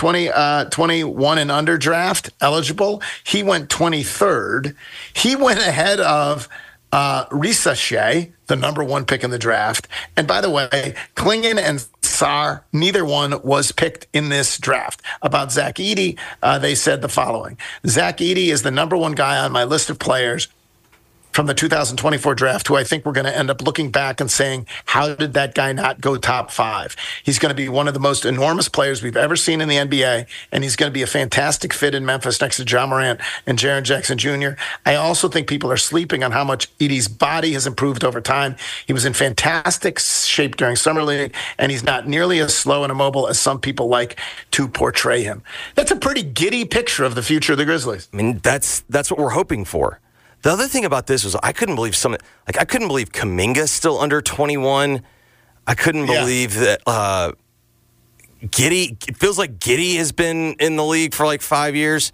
21 and under draft eligible. He went 23rd. He went ahead of Risa Shea, the number 1 pick in the draft. And by the way, Clingan and Sarr, neither one was picked in this draft. About Zach Edey, they said the following. Zach Edey is the number 1 guy on my list of players from the 2024 draft who I think we're going to end up looking back and saying, how did that guy not go top 5? He's going to be one of the most enormous players we've ever seen in the NBA, and he's going to be a fantastic fit in Memphis next to Ja Morant and Jaren Jackson Jr. I also think people are sleeping on how much Edey's body has improved over time. He was in fantastic shape during Summer League, and he's not nearly as slow and immobile as some people like to portray him. That's a pretty giddy picture of the future of the Grizzlies. I mean, that's what we're hoping for. The other thing about this was I couldn't believe Kuminga's still under 21. I couldn't believe that Giddey. It feels like Giddey has been in the league for like 5 years.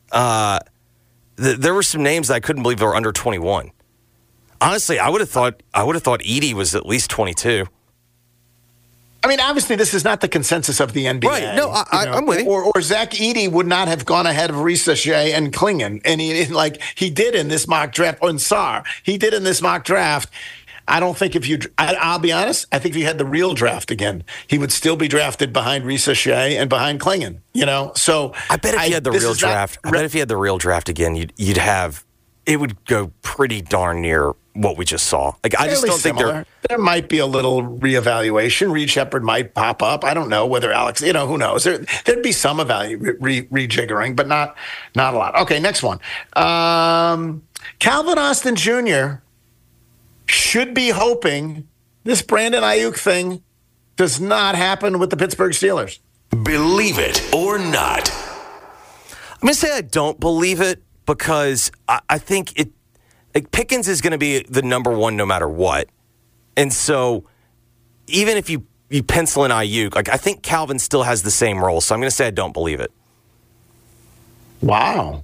There were some names that I couldn't believe they were under 21. Honestly, I would have thought Edey was at least 22. I mean, obviously, this is not the consensus of the NBA. Right. No, I'm with you. Or Zach Edey would not have gone ahead of Risa Shea and Clingan. And he did in this mock draft, or in Sarr. He did in this mock draft. I don't think I'll be honest, I think if you had the real draft again, he would still be drafted behind Risa Shea and behind Clingan, So I bet if he had the real draft, I bet if he had the real draft again, you'd have it would go pretty darn near what we just saw. Like, I just Fairly don't think similar. There might be a little reevaluation. Reed Shepherd might pop up. I don't know whether Alex, who knows? There'd be some rejiggering, but not a lot. Okay, next one. Calvin Austin Jr. should be hoping this Brandon Ayuk thing does not happen with the Pittsburgh Steelers. Believe it or not. I'm going to say I don't believe it because I think Pickens is going to be the number one no matter what. And so even if you pencil in Ayuk, I think Calvin still has the same role. So I'm going to say I don't believe it. Wow.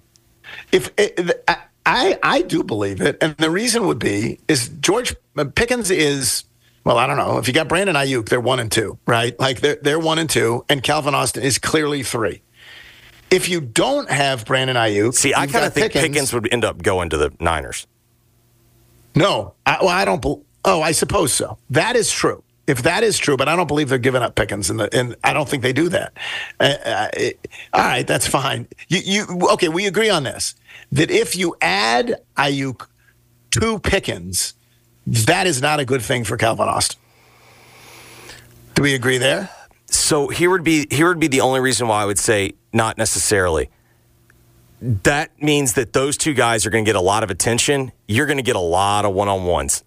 I do believe it. And the reason would be is George Pickens is, well, I don't know. If you got Brandon Ayuk, they're 1 and 2, right? Like they're 1 and 2, and Calvin Austin is clearly 3. If you don't have Brandon Ayuk, see, I kind of think Pickens would end up going to the Niners. No, I don't. I suppose so. That is true. If that is true, but I don't believe they're giving up Pickens, and I don't think they do that. All right, that's fine. Okay? We agree on this. That if you add Ayuk to Pickens, that is not a good thing for Calvin Austin. Do we agree there? So here would be the only reason why I would say not necessarily. That means that those two guys are going to get a lot of attention. You're going to get a lot of one-on-ones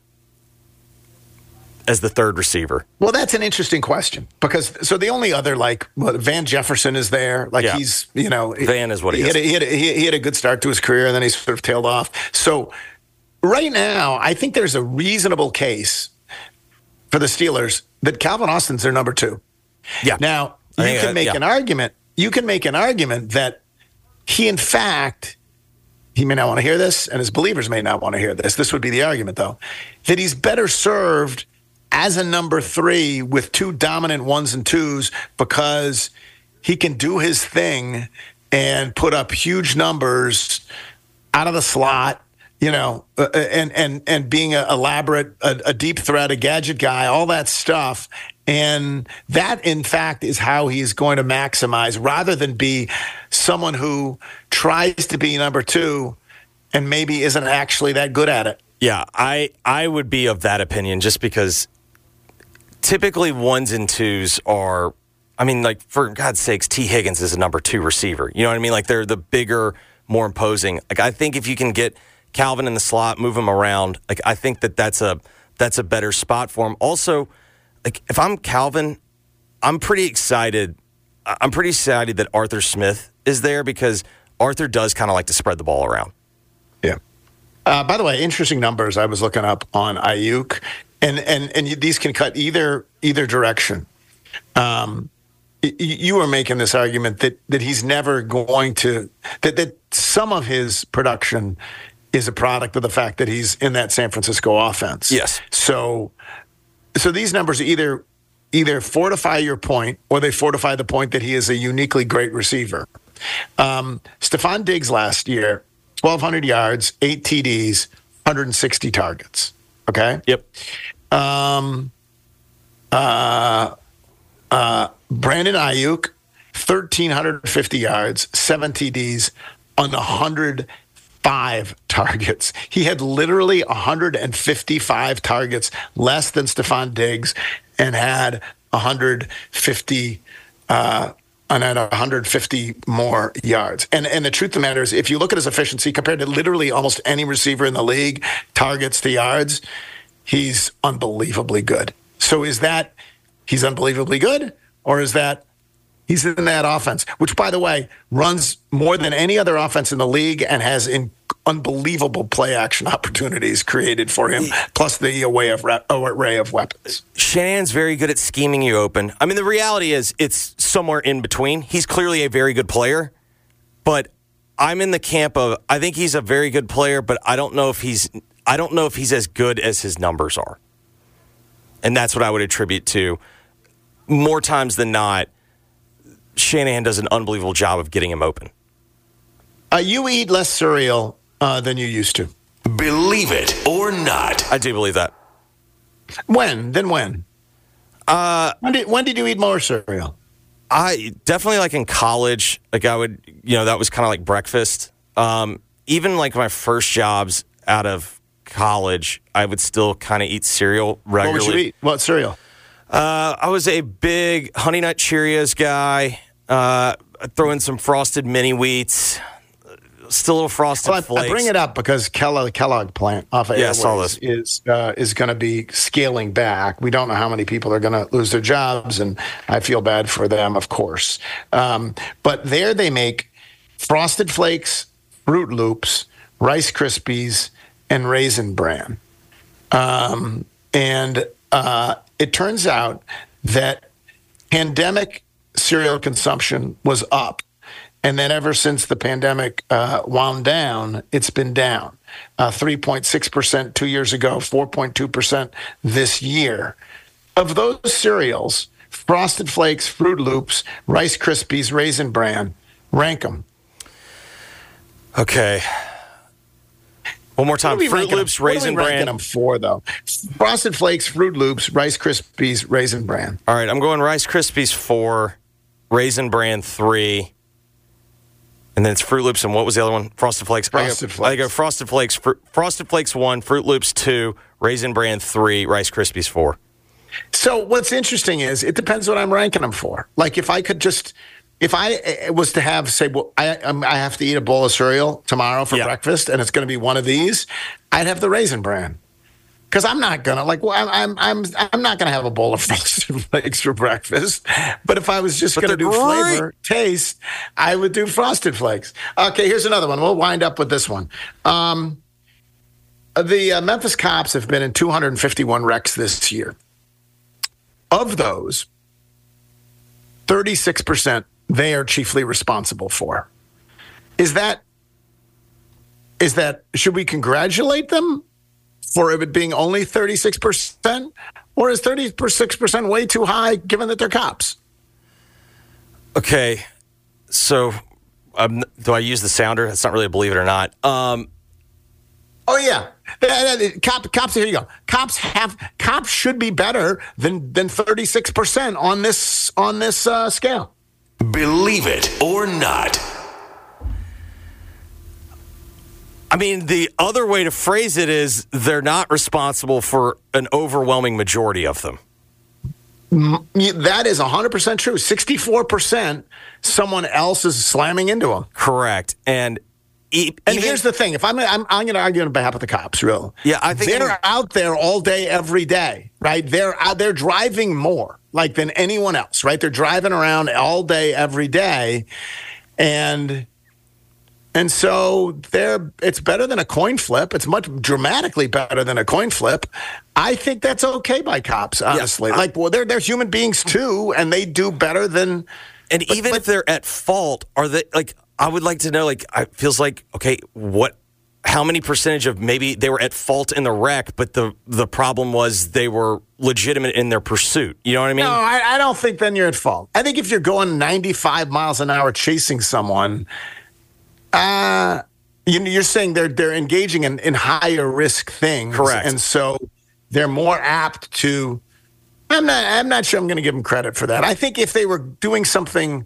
as the third receiver. Well, that's an interesting question because the only other Van Jefferson is there. He's Van is what he is. He had a good start to his career and then he sort of tailed off. So right now, I think there's a reasonable case for the Steelers that Calvin Austin's their number 2. Yeah. Now you can make an argument. You can make an argument that he, in fact, he may not want to hear this, and his believers may not want to hear this. This would be the argument, though, that he's better served as a number 3 with 2 dominant 1s and 2s because he can do his thing and put up huge numbers out of the slot, and being an elaborate, a deep threat, a gadget guy, all that stuff. And that, in fact, is how he's going to maximize rather than be someone who tries to be number 2 and maybe isn't actually that good at it. Yeah, I would be of that opinion just because typically 1s and 2s are, for God's sakes, T. Higgins is a number 2 receiver. You know what I mean? They're the bigger, more imposing. I think if you can get Calvin in the slot, move him around, I think that's a better spot for him. Also, if I'm Calvin, I'm pretty excited. I'm pretty excited that Arthur Smith is there because Arthur does kind of like to spread the ball around. Yeah. By the way, interesting numbers I was looking up on Ayuk, and these can cut either direction. You were making this argument that he's never going to that some of his production is a product of the fact that he's in that San Francisco offense. Yes. So these numbers either fortify your point or they fortify the point that he is a uniquely great receiver. Stephon Diggs last year, 1,200 yards, 8 TDs, 160 targets. Okay? Yep. Brandon Ayuk, 1,350 yards, 7 TDs on 105 targets. He had literally 155 targets less than Stephon Diggs and had 150 more yards. And the truth of the matter is, if you look at his efficiency compared to literally almost any receiver in the league, targets to yards, he's unbelievably good. So is that he's unbelievably good, or is that he's in that offense, which, by the way, runs more than any other offense in the league and has unbelievable play action opportunities created for him, plus the array of weapons. Shanahan's very good at scheming you open. The reality is it's somewhere in between. He's clearly a very good player, but I'm in the camp of I think he's a very good player, but I don't know if he's as good as his numbers are. And that's what I would attribute to. More times than not, Shanahan does an unbelievable job of getting him open. You eat less cereal than you used to. Believe it or not. I do believe that. When? Then when? When did you eat more cereal? I definitely in college. I would, that was kind of like breakfast. even like my first jobs out of college, I would still kind of eat cereal regularly. What would you eat? What cereal? I was a big Honey Nut Cheerios guy. Throw in some Frosted Mini Wheats. Still a little Frosted Flakes. I bring it up because Kellogg plant off of Airways is going to be scaling back. We don't know how many people are going to lose their jobs, and I feel bad for them, of course. But there they make Frosted Flakes, Fruit Loops, Rice Krispies, and Raisin Bran. And it turns out that pandemic cereal consumption was up. And then ever since the pandemic wound down, it's been down 3.6% 2 years ago, 4.2% this year. Of those cereals, Frosted Flakes, Fruit Loops, Rice Krispies, Raisin Bran, rank them. Okay. One more time. Fruit Loops, Raisin Bran. What are we ranking them for, though? Frosted Flakes, Fruit Loops, Rice Krispies, Raisin Bran. All right, I'm going Rice Krispies 4, Raisin Bran 3. And then it's Fruit Loops, and what was the other one? Frosted Flakes. Frosted Flakes. I go Frosted Flakes. Frosted Flakes 1, Fruit Loops 2, Raisin Bran 3, Rice Krispies 4. So what's interesting is it depends what I'm ranking them for. Like if I was to have, say, well, I have to eat a bowl of cereal tomorrow for breakfast, and it's going to be one of these, I'd have the Raisin Bran. Because I'm not gonna I'm not gonna have a bowl of Frosted Flakes for breakfast. But if I was just gonna do flavor, taste, I would do Frosted Flakes. Okay, here's another one. We'll wind up with this one. The Memphis Cops have been in 251 wrecks this year. Of those, 36% they are chiefly responsible for. Is that should we congratulate them for it being only 36%? Or is 36% way too high given that they're cops? Okay, so do I use the sounder? That's not really a believe it or not. Oh, yeah. Cops, here you go. Cops should be better than 36% on this scale. Believe it or not. I mean, the other way to phrase it is they're not responsible for an overwhelming majority of them. That is 100% true. 64%, someone else is slamming into them. Correct. And here's the thing: if I'm going to argue on behalf of the cops, real. Yeah, I think they're out there all day, every day, right? They're driving more like than anyone else, right? They're driving around all day, every day, and so it's better than a coin flip. It's much dramatically better than a coin flip. I think that's okay by cops, honestly. Yeah, they're human beings too, and they do better than. And even if they're at fault, are they like? I would like to know. Like, it feels like okay, how many percentage of maybe they were at fault in the wreck, but the problem was they were legitimate in their pursuit. You know what I mean? No, I don't think then you're at fault. I think if you're going 95 miles an hour chasing someone. You're saying they're engaging in higher risk things, correct? And so they're more apt to. I'm not sure I'm going to give them credit for that. I think if they were doing something,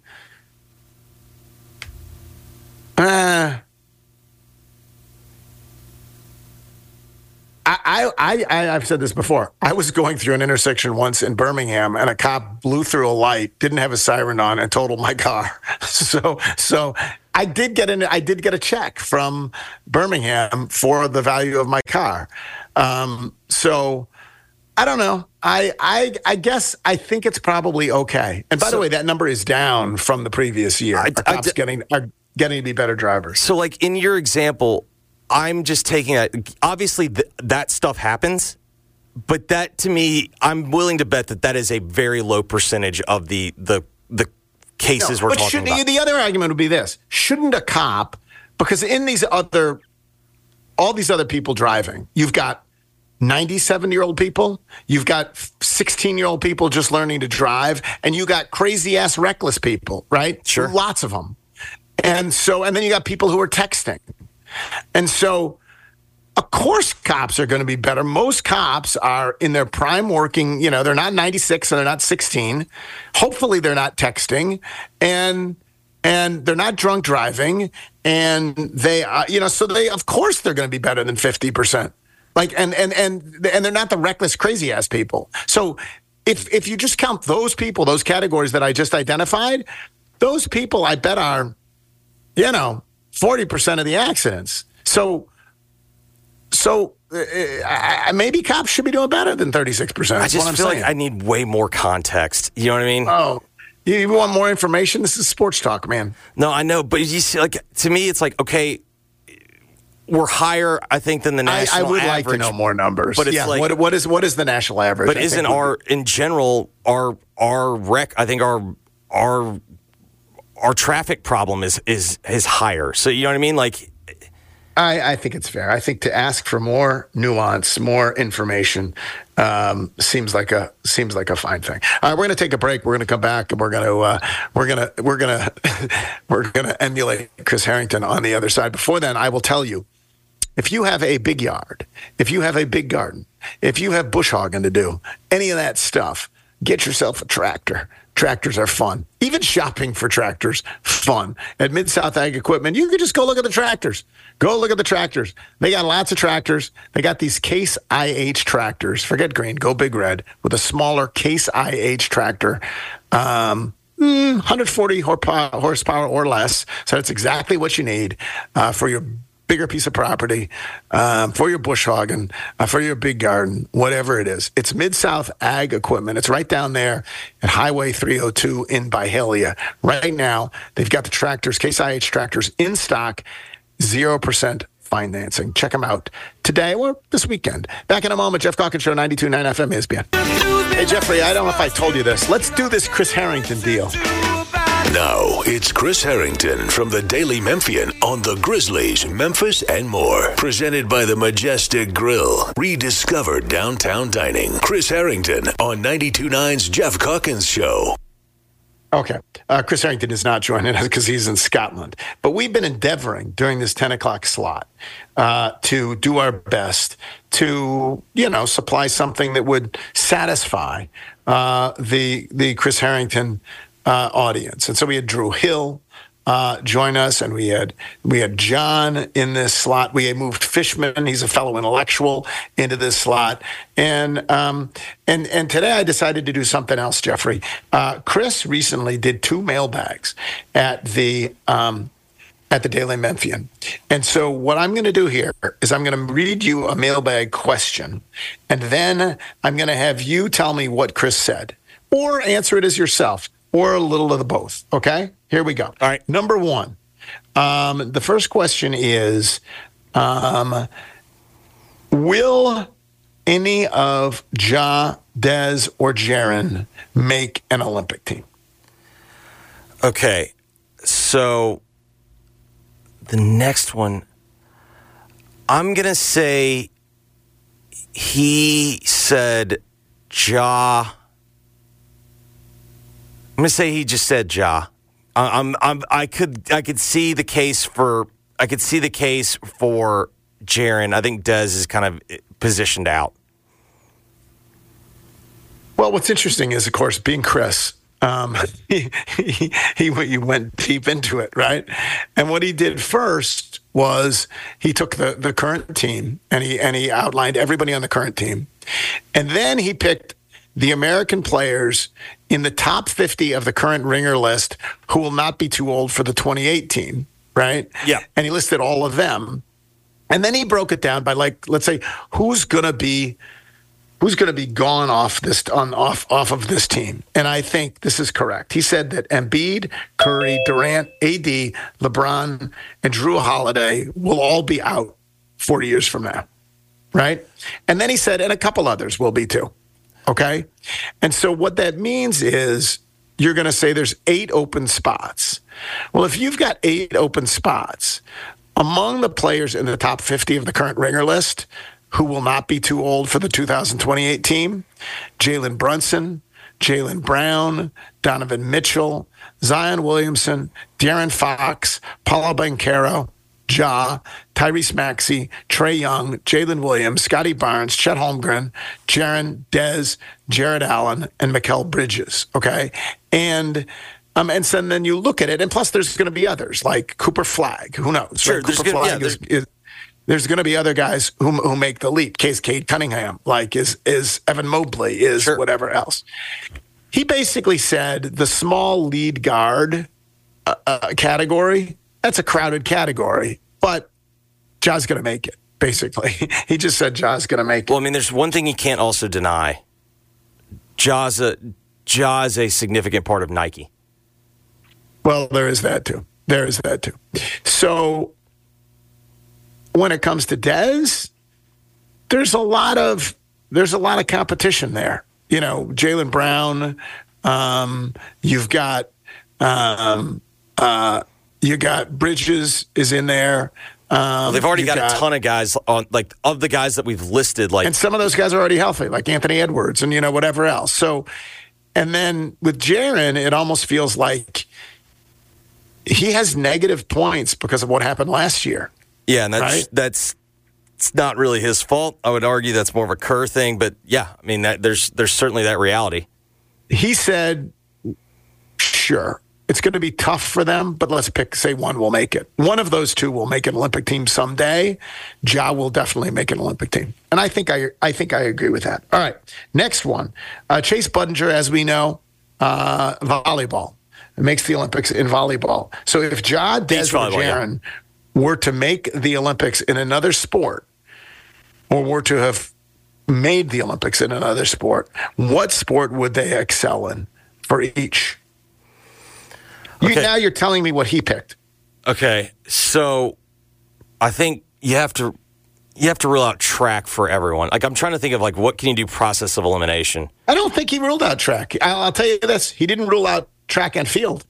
I've said this before. I was going through an intersection once in Birmingham, and a cop blew through a light, didn't have a siren on, and totaled my car. So I did get a check from Birmingham for the value of my car. So I don't know. I guess I think it's probably okay. And by the way, that number is down from the previous year. Our cops are getting to be better drivers. So, like in your example, I'm just taking it. Obviously, that stuff happens, but that to me, I'm willing to bet that is a very low percentage of the cases we're talking about. The other argument would be this: shouldn't a cop, because in all these other people driving, you've got 97-year-old people, you've got 16-year-old people just learning to drive, and you got crazy-ass reckless people, right? Sure. Lots of them. And then you got people who are texting. And so, of course, cops are going to be better. Most cops are in their prime working, they're not 96 and they're not 16. Hopefully they're not texting. And and they're not drunk driving, and they, so they, of course, they're going to be better than 50%. Like, and they're not the reckless, crazy ass people. So if you just count those people, those categories that I just identified, those people, I bet are, 40% of the accidents. So maybe cops should be doing better than 36%. I just feel like I need way more context. You know what I mean? Oh, you want more information? This is sports talk, man. No, I know, but you see, like, to me, it's like, okay, we're higher, I think, than the national average. I would average, like to know more numbers. But it's like, what is the national average? But isn't in general, our traffic problem is higher. So you know what I mean? Like, I think it's fair. I think to ask for more nuance, more information, seems like a fine thing. All right, we're going to take a break. We're going to come back, and we're going to emulate Chris Harrington on the other side. Before then, I will tell you, if you have a big yard, if you have a big garden, if you have bush hogging to do, any of that stuff, get yourself a tractor. Tractors are fun. Even shopping for tractors, fun. At Mid-South Ag Equipment, you can just go look at the tractors. Go look at the tractors. They got lots of tractors. They got these Case IH tractors. Forget green, go big red with a smaller Case IH tractor. 140 horsepower or less. So that's exactly what you need for your bigger piece of property, for your bush hogging, for your big garden, whatever it is. It's Mid-South Ag Equipment. It's right down there at Highway 302 in Byhalia. Right now, they've got the tractors, Case IH tractors in stock, 0% financing. Check them out today or this weekend. Back in a moment, Jeff Calkins Show, 92.9 FM ESPN. Hey, Jeffrey, I don't know if I told you this. Let's do this Chris Harrington deal. Now, it's Chris Harrington from the Daily Memphian on the Grizzlies, Memphis, and more. Presented by the Majestic Grill. Rediscover downtown dining. Chris Harrington on 92.9's Jeff Calkins Show. Okay. Chris Harrington is not joining us because he's in Scotland. But we've been endeavoring during this 10 o'clock slot to do our best to, supply something that would satisfy the Chris Harrington audience. And so we had Drew Hill join us, and we had John in this slot. We had moved Fishman, he's a fellow intellectual, into this slot. And today I decided to do something else, Jeffrey. Chris recently did 2 mailbags at the Daily Memphian. And so what I'm going to do here is I'm going to read you a mailbag question, and then I'm going to have you tell me what Chris said, or answer it as yourself, or a little of the both. Okay? Here we go. All right. Number 1. The first question is, will any of Ja, Dez, or Jaren make an Olympic team? Okay. So the next one, I'm going to say he said Ja. I'm going to say he just said Ja. I could see the case for Jaren. I think Dez is kind of positioned out. Well, what's interesting is, of course, being Chris, he went deep into it, right? And what he did first was he took the current team and he outlined everybody on the current team, and then he picked the American players in the top 50 of the current ringer list who will not be too old for the 2018, right? Yeah. And he listed all of them. And then he broke it down by, like, let's say, who's going to be gone off of this team. And I think this is correct. He said that Embiid, Curry, Durant, AD, LeBron, and Drew Holiday will all be out 40 years from now, right? And then he said, and a couple others will be too. Okay? And so what that means is you're going to say there's 8 open spots. Well, if you've got 8 open spots, among the players in the top 50 of the current ringer list who will not be too old for the 2028 team, Jalen Brunson, Jaylen Brown, Donovan Mitchell, Zion Williamson, De'Aaron Fox, Paolo Banchero, Ja, Tyrese Maxey, Trae Young, Jalen Williams, Scotty Barnes, Chet Holmgren, Jaren, Dez, Jared Allen, and Mikal Bridges, okay? And And so then you look at it, and plus there's going to be others like Cooper Flagg. Who knows? Sure, right? Cooper Flagg there's going to be other guys who make the leap. Cade Cunningham, like is Evan Mobley, is whatever else. He basically said the small lead guard category, that's a crowded category, but Ja's going to make it, basically. He just said Ja's going to make it. Well, I mean, there's one thing you can't also deny. Ja's a significant part of Nike. Well, there is that too. So when it comes to Dez, there's a lot of competition there. You know, Jaylen Brown. You've got Bridges is in there. They've already got a ton of guys on, like, of the guys that we've listed, like, and some of those guys are already healthy, like Anthony Edwards and whatever else. So, and then with Jaren, it almost feels like he has negative points because of what happened last year. Yeah, and that's it's not really his fault. I would argue that's more of a Kerr thing, but yeah, I mean, there's certainly that reality. He said, sure, it's going to be tough for them, but let's say one will make it. One of those two will make an Olympic team someday. Ja will definitely make an Olympic team. And I think I agree with that. All right, next one. Chase Budinger, as we know, volleyball. It makes the Olympics in volleyball. So if Ja, Dez, or Jaren were to make the Olympics in another sport, or were to have made the Olympics in another sport, what sport would they excel in for each? Okay. Now you're telling me what he picked. Okay, so I think you have to rule out track for everyone. Like, I'm trying to think of, like, what can you do process of elimination? I don't think he ruled out track. I'll tell you this. He didn't rule out track and field.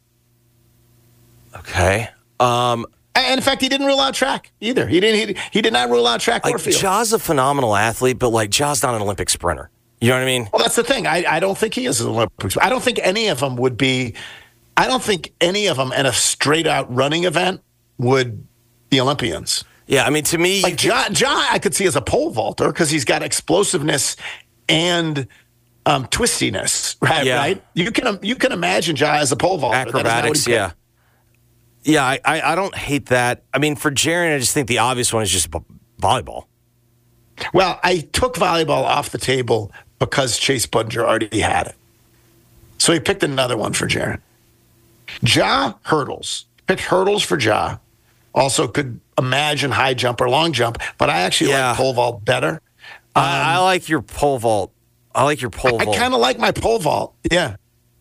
Okay. And in fact, he didn't rule out track either. He did not rule out track or field. Ja's a phenomenal athlete, but, like, Ja's not an Olympic sprinter. You know what I mean? Well, that's the thing. I don't think he is an Olympic sprinter. I don't think any of them would be. I don't think any of them in a straight-out running event would be Olympians. Yeah, I mean, to me... Like, Ja I could see as a pole vaulter because he's got explosiveness and twistiness, right? Yeah. Right? You can imagine Ja as a pole vaulter. Acrobatics, yeah. Yeah, I don't hate that. I mean, for Jaren, I just think the obvious one is just volleyball. Well, I took volleyball off the table because Chase Budinger already had it. So he picked another one for Jaren. Ja, hurdles. Picked hurdles for Ja. Also could imagine high jump or long jump, but I actually like pole vault better. I like your pole vault. I kind of like my pole vault, yeah.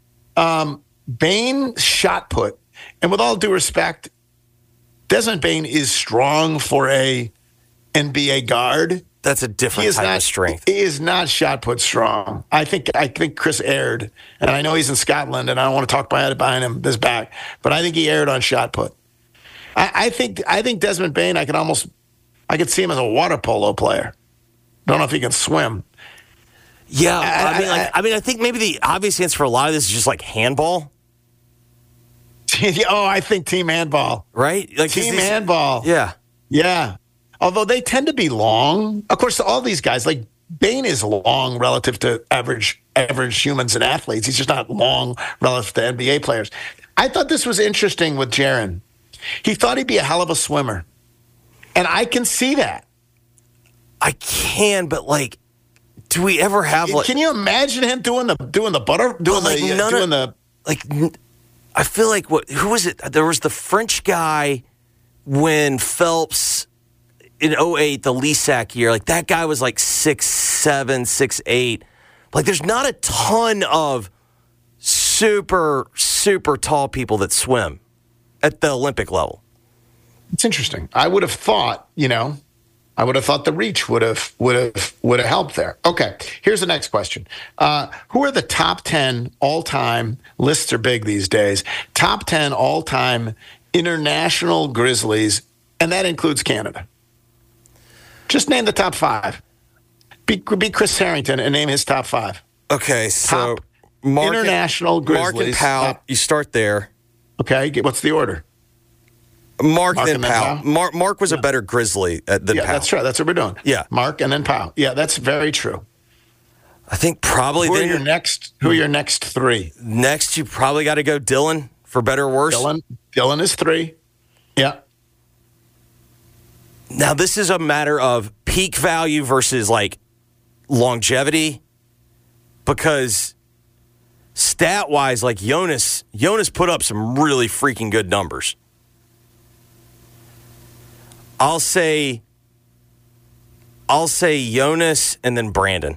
Bane shot put. And with all due respect, Desmond Bane is strong for a NBA guard. That's a different type of strength. He is not shot put strong. I think Chris erred, and I know he's in Scotland, and I don't want to talk behind him his back, but I think he erred on shot put. I think Desmond Bane, I could see him as a water polo player. Don't know if he can swim. Yeah, I think maybe the obvious answer for a lot of this is just like handball. Oh, I think team handball. Right? Like team handball. Yeah. Yeah. Although they tend to be long. Of course, all these guys, like Bane is long relative to average humans and athletes. He's just not long relative to NBA players. I thought this was interesting with Jaren. He thought he'd be a hell of a swimmer. And I can see that. I can, but like, do we ever have like? Can you imagine him doing the I feel like who was it? There was the French guy when Phelps in 2008, the Lisac year. Like, that guy was like 6'7", 6'8". Like, there's not a ton of super, super tall people that swim at the Olympic level. It's interesting. I would have thought, the reach would have helped there. Okay, here's the next question. Who are the top 10 all-time, lists are big these days, top 10 all-time international Grizzlies, and that includes Canada? Just name the top 5. Be Chris Harrington and name his top 5. Okay, so international Grizzlies. Mark and Powell, you start there. Okay, what's the order? Mark then Powell. Mark was a better Grizzly than Powell. Yeah, that's right. That's what we're doing. Yeah. Mark and then Powell. Yeah, that's very true. I think probably Who are your next 3? Next, you probably got to go Dylan. for better or worse? Dylan is 3. Yeah. Now, this is a matter of peak value versus, like, longevity, because stat-wise, like, Jonas put up some really freaking good numbers. I'll say Jonas and then Brandon.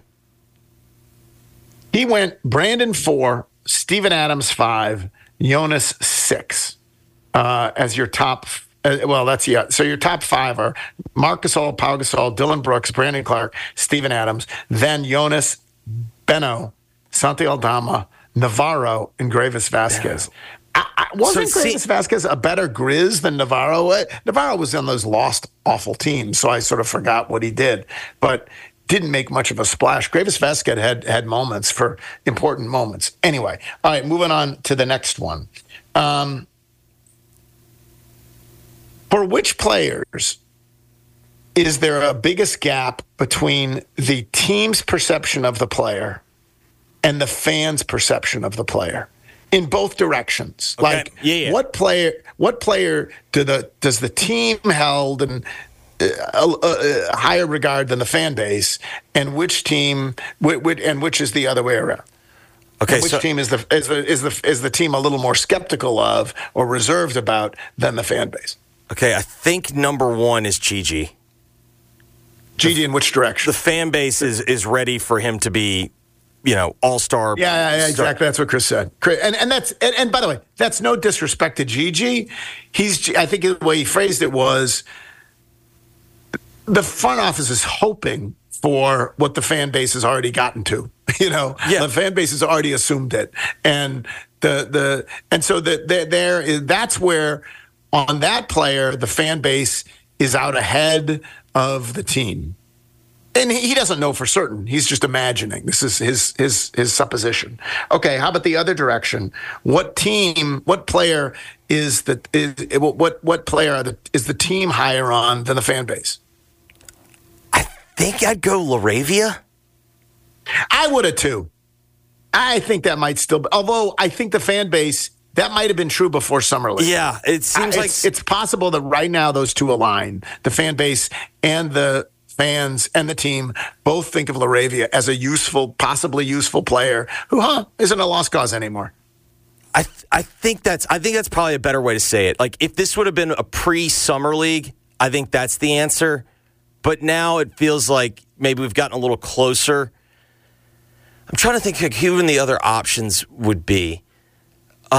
He went Brandon 4, Steven Adams 5, Jonas 6 as your top. So your top 5 are Marc Gasol, Pau Gasol, Dylan Brooks, Brandon Clark, Steven Adams, then Jonas, Beno, Santi Aldama, Navarro, and Gravis Vasquez. Wasn't Gravis Vasquez a better Grizz than Navarro? Navarro was on those lost, awful teams, so I sort of forgot what he did, but didn't make much of a splash. Gravis Vasquez had moments for important moments. Anyway, all right, moving on to the next one. For which players is there a biggest gap between the team's perception of the player and the fans' perception of the player in both directions? Okay. Like, what player does the team held in higher regard than the fan base, and which team, and which is the other way around? Okay, and which team is the team a little more skeptical of or reserved about than the fan base? Okay, I think number 1 is Gigi. Gigi, in which direction? The fan base is ready for him to be, all-star. Yeah, exactly. That's what Chris said. And by the way, that's no disrespect to Gigi. I think the way he phrased it was the front office is hoping for what the fan base has already gotten to. The fan base has already assumed it, and that's where. On that player, the fan base is out ahead of the team. And he doesn't know for certain. He's just imagining. This is his supposition. Okay, how about the other direction? What player is the team higher on than the fan base? I think I'd go LaRavia. I would have too. I think that might still be, although I think the fan base, that might have been true before Summer League. Yeah, it seems like it's possible that right now those two align. The fan base and the fans and the team both think of LaRavia as a possibly useful player who, isn't a lost cause anymore. I think that's probably a better way to say it. Like, if this would have been a pre-Summer League, I think that's the answer. But now it feels like maybe we've gotten a little closer. I'm trying to think like who the other options would be. He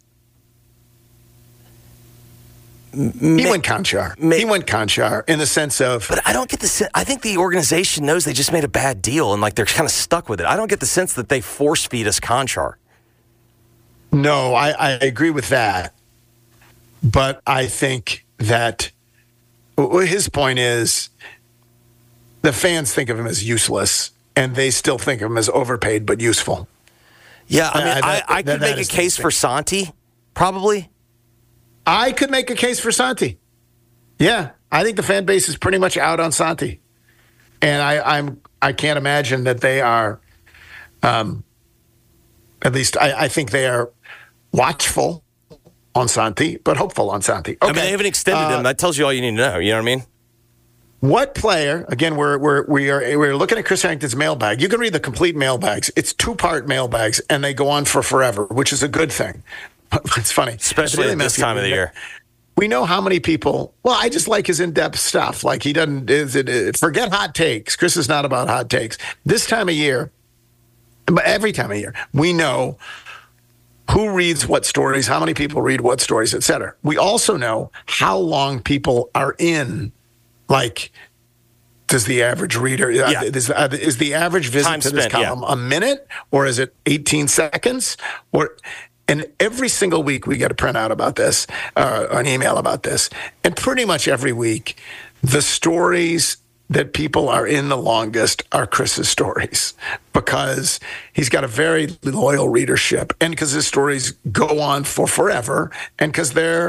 went Conchar. He went Conchar in the sense of... But I don't get the sense... I think the organization knows they just made a bad deal and, like, they're kind of stuck with it. I don't get the sense that they force-feed us Conchar. No, I agree with that. But I think that his point is the fans think of him as useless, and they still think of him as overpaid but useful. Yeah, I mean, I could make a case for Santi, probably. I could make a case for Santi. Yeah, I think the fan base is pretty much out on Santi, and I can't imagine that they are. At least I think they are watchful on Santi, but hopeful on Santi. Okay. I mean, they haven't extended him. That tells you all you need to know. You know what I mean? What player? Again, we're looking at Chris Harrington's mailbag. You can read the complete mailbags. It's 2-part mailbags, and they go on for forever, which is a good thing. It's funny, especially at this time of the year. We know how many people. Well, I just like his in-depth stuff. Like he doesn't forget hot takes. Chris is not about hot takes. This time of year, but every time of year, we know who reads what stories, how many people read what stories, et cetera. We also know how long people are in. Like, does the average reader, is the average visit time to this column a minute, or is it 18 seconds? And every single week we get a printout about this, an email about this. And pretty much every week, the stories that people are in the longest are Chris's stories, because he's got a very loyal readership, and because his stories go on for forever, and because they're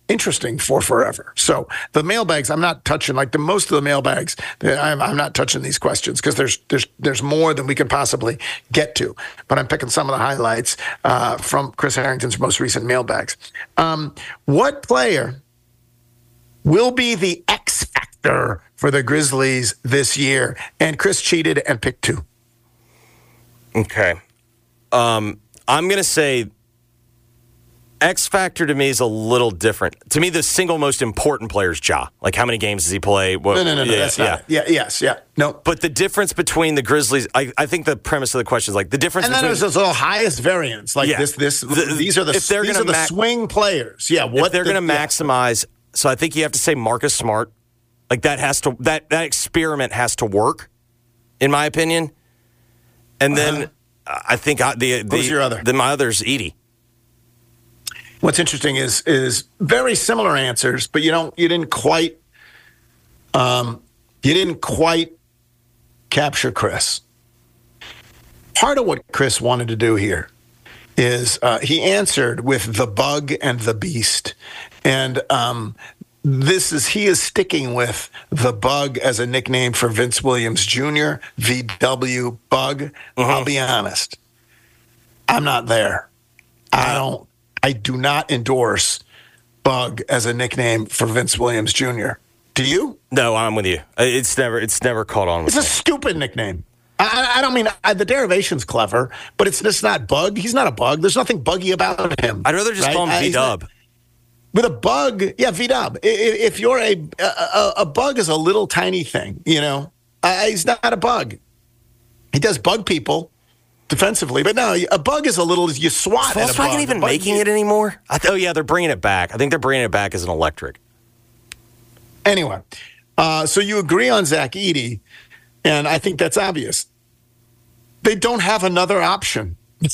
interesting for forever. So the mailbags, I'm not touching. Like most of the mailbags, I'm not touching these questions because there's more than we can possibly get to. But I'm picking some of the highlights from Chris Harrington's most recent mailbags. What player will be the X factor for the Grizzlies this year? And Chris cheated and picked 2. Okay. I'm going to say X factor to me is a little different. To me, the single most important player is Ja. Like, how many games does he play? No, that's not it. No. But the difference between the Grizzlies, I think the premise of the question is like the difference. And then there's the highest variance. Like these are the swing players. Yeah. What they're going to maximize. So I think you have to say Marcus Smart. Like that experiment has to work, in my opinion. And then I think who's your other? My other's Edey. What's interesting is very similar answers, but you didn't quite capture Chris. Part of what Chris wanted to do here is he answered with the bug and the beast, and he is sticking with the bug as a nickname for Vince Williams Jr. VW Bug. Mm-hmm. I'll be honest, I'm not there. I do not endorse Bug as a nickname for Vince Williams Jr. Do you? No, I'm with you. It's never caught on. It's a stupid nickname. I don't mean the derivation's clever, but it's just not Bug. He's not a bug. There's nothing buggy about him. I'd rather just call him V-Dub. With a bug, yeah, V-Dub. If you're a bug is a little tiny thing, he's not a bug. He does bug people defensively, but no, a bug is a little, you swat at a bug. Is Volkswagen even making it anymore? They're bringing it back. I think they're bringing it back as an electric. Anyway, so you agree on Zach Edey, and I think that's obvious. They don't have another option.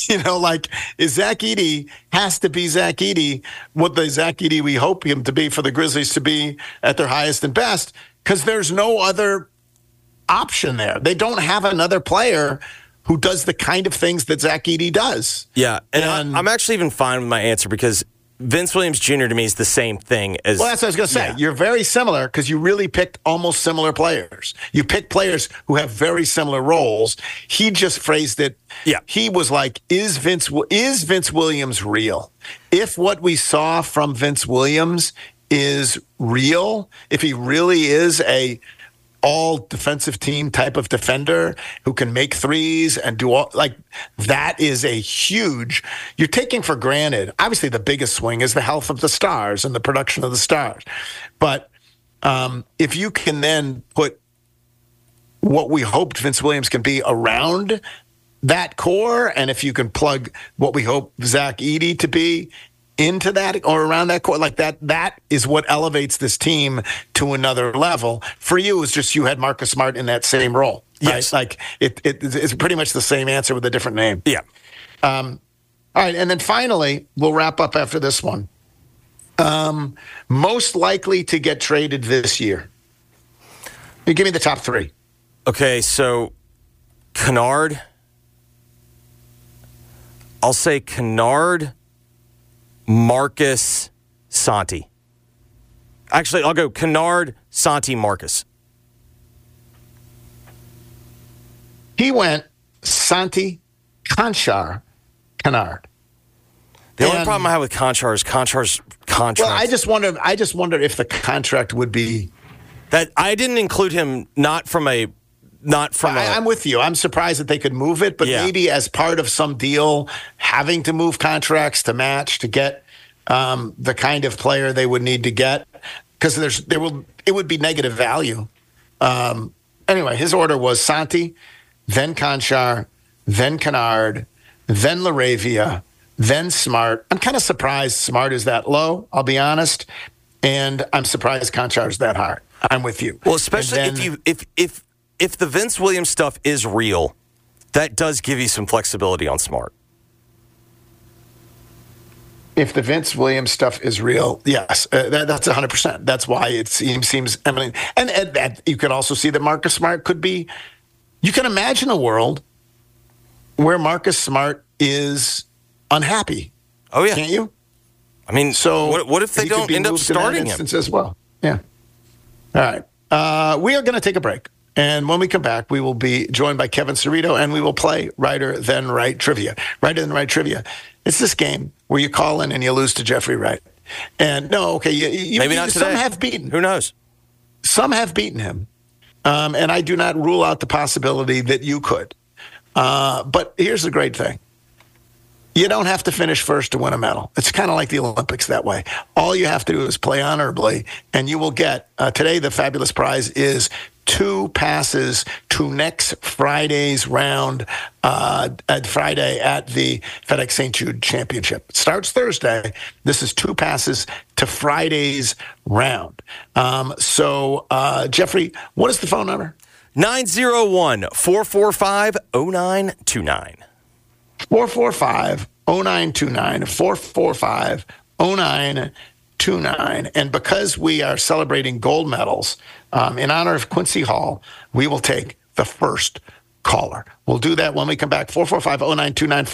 Is Zach Edey has to be Zach Edey, what the Zach Edey we hope him to be for the Grizzlies to be at their highest and best, because there's no other option there. They don't have another player who does the kind of things that Zach Edey does. Yeah, and I'm actually even fine with my answer because Vince Williams Jr. to me is the same thing as... Well, that's what I was going to say. Yeah. You're very similar because you really picked almost similar players. You picked players who have very similar roles. He just phrased it. Yeah. He was like, is Vince Williams real? If what we saw from Vince Williams is real, if he really is a all defensive team type of defender who can make threes and do all, like, that is a huge, you're taking for granted. Obviously the biggest swing is the health of the stars and the production of the stars. But if you can then put what we hoped Vince Williams can be around that core, and if you can plug what we hope Zach Edey to be into that or around that core, like that is what elevates this team to another level. For you, it's just you had Marcus Smart in that same role. Yes. Right? Like it's pretty much the same answer with a different name. Yeah. All right. And then finally, we'll wrap up after this one. Most likely to get traded this year. You give me the top 3. Okay. So Kennard. I'll say Kennard, Marcus, Santi. Actually, I'll go Kennard, Santi, Marcus. He went Santi, Konchar, Kennard. The only problem I have with Konchar is Konchar's contract. Well, I just wonder if the contract would be that. I didn't include him I'm with you. I'm surprised that they could move it, but maybe as part of some deal, having to move contracts to match to get the kind of player they would need to get, because it would be negative value. Anyway, his order was Santi, then Konchar, then Kennard, then LaRavia, then Smart. I'm kind of surprised Smart is that low, I'll be honest, and I'm surprised Konchar is that high. I'm with you. Well, especially if the Vince Williams stuff is real, that does give you some flexibility on Smart. If the Vince Williams stuff is real, yes, that's 100%. That's why it seems eminent. And you can also see that Marcus Smart could be. You can imagine a world where Marcus Smart is unhappy. Oh yeah, can't you? I mean, So what if they he could don't be end up moved in that starting him? instance as well? Yeah. All right. We are going to take a break. And when we come back, we will be joined by Kevin Cerrito, and we will play Writer Then Right Trivia. Writer Then Right Trivia. It's this game where you call in and you lose to Jeffrey Wright. And Maybe not today. Some have beaten. Who knows? Some have beaten him. And I do not rule out the possibility that you could. But here's the great thing. You don't have to finish first to win a medal. It's kind of like the Olympics that way. All you have to do is play honorably, and you will get, today the fabulous prize is 2 passes to next Friday's round at Friday at the FedEx St. Jude Championship. It starts Thursday. This is 2 passes to Friday's round. Jeffrey, what is the phone number? 901-445-0929. 445-0929, 445-0929. And because we are celebrating gold medals in honor of Quincy Hall, we will take the first caller. We'll do that when we come back. 445-0929,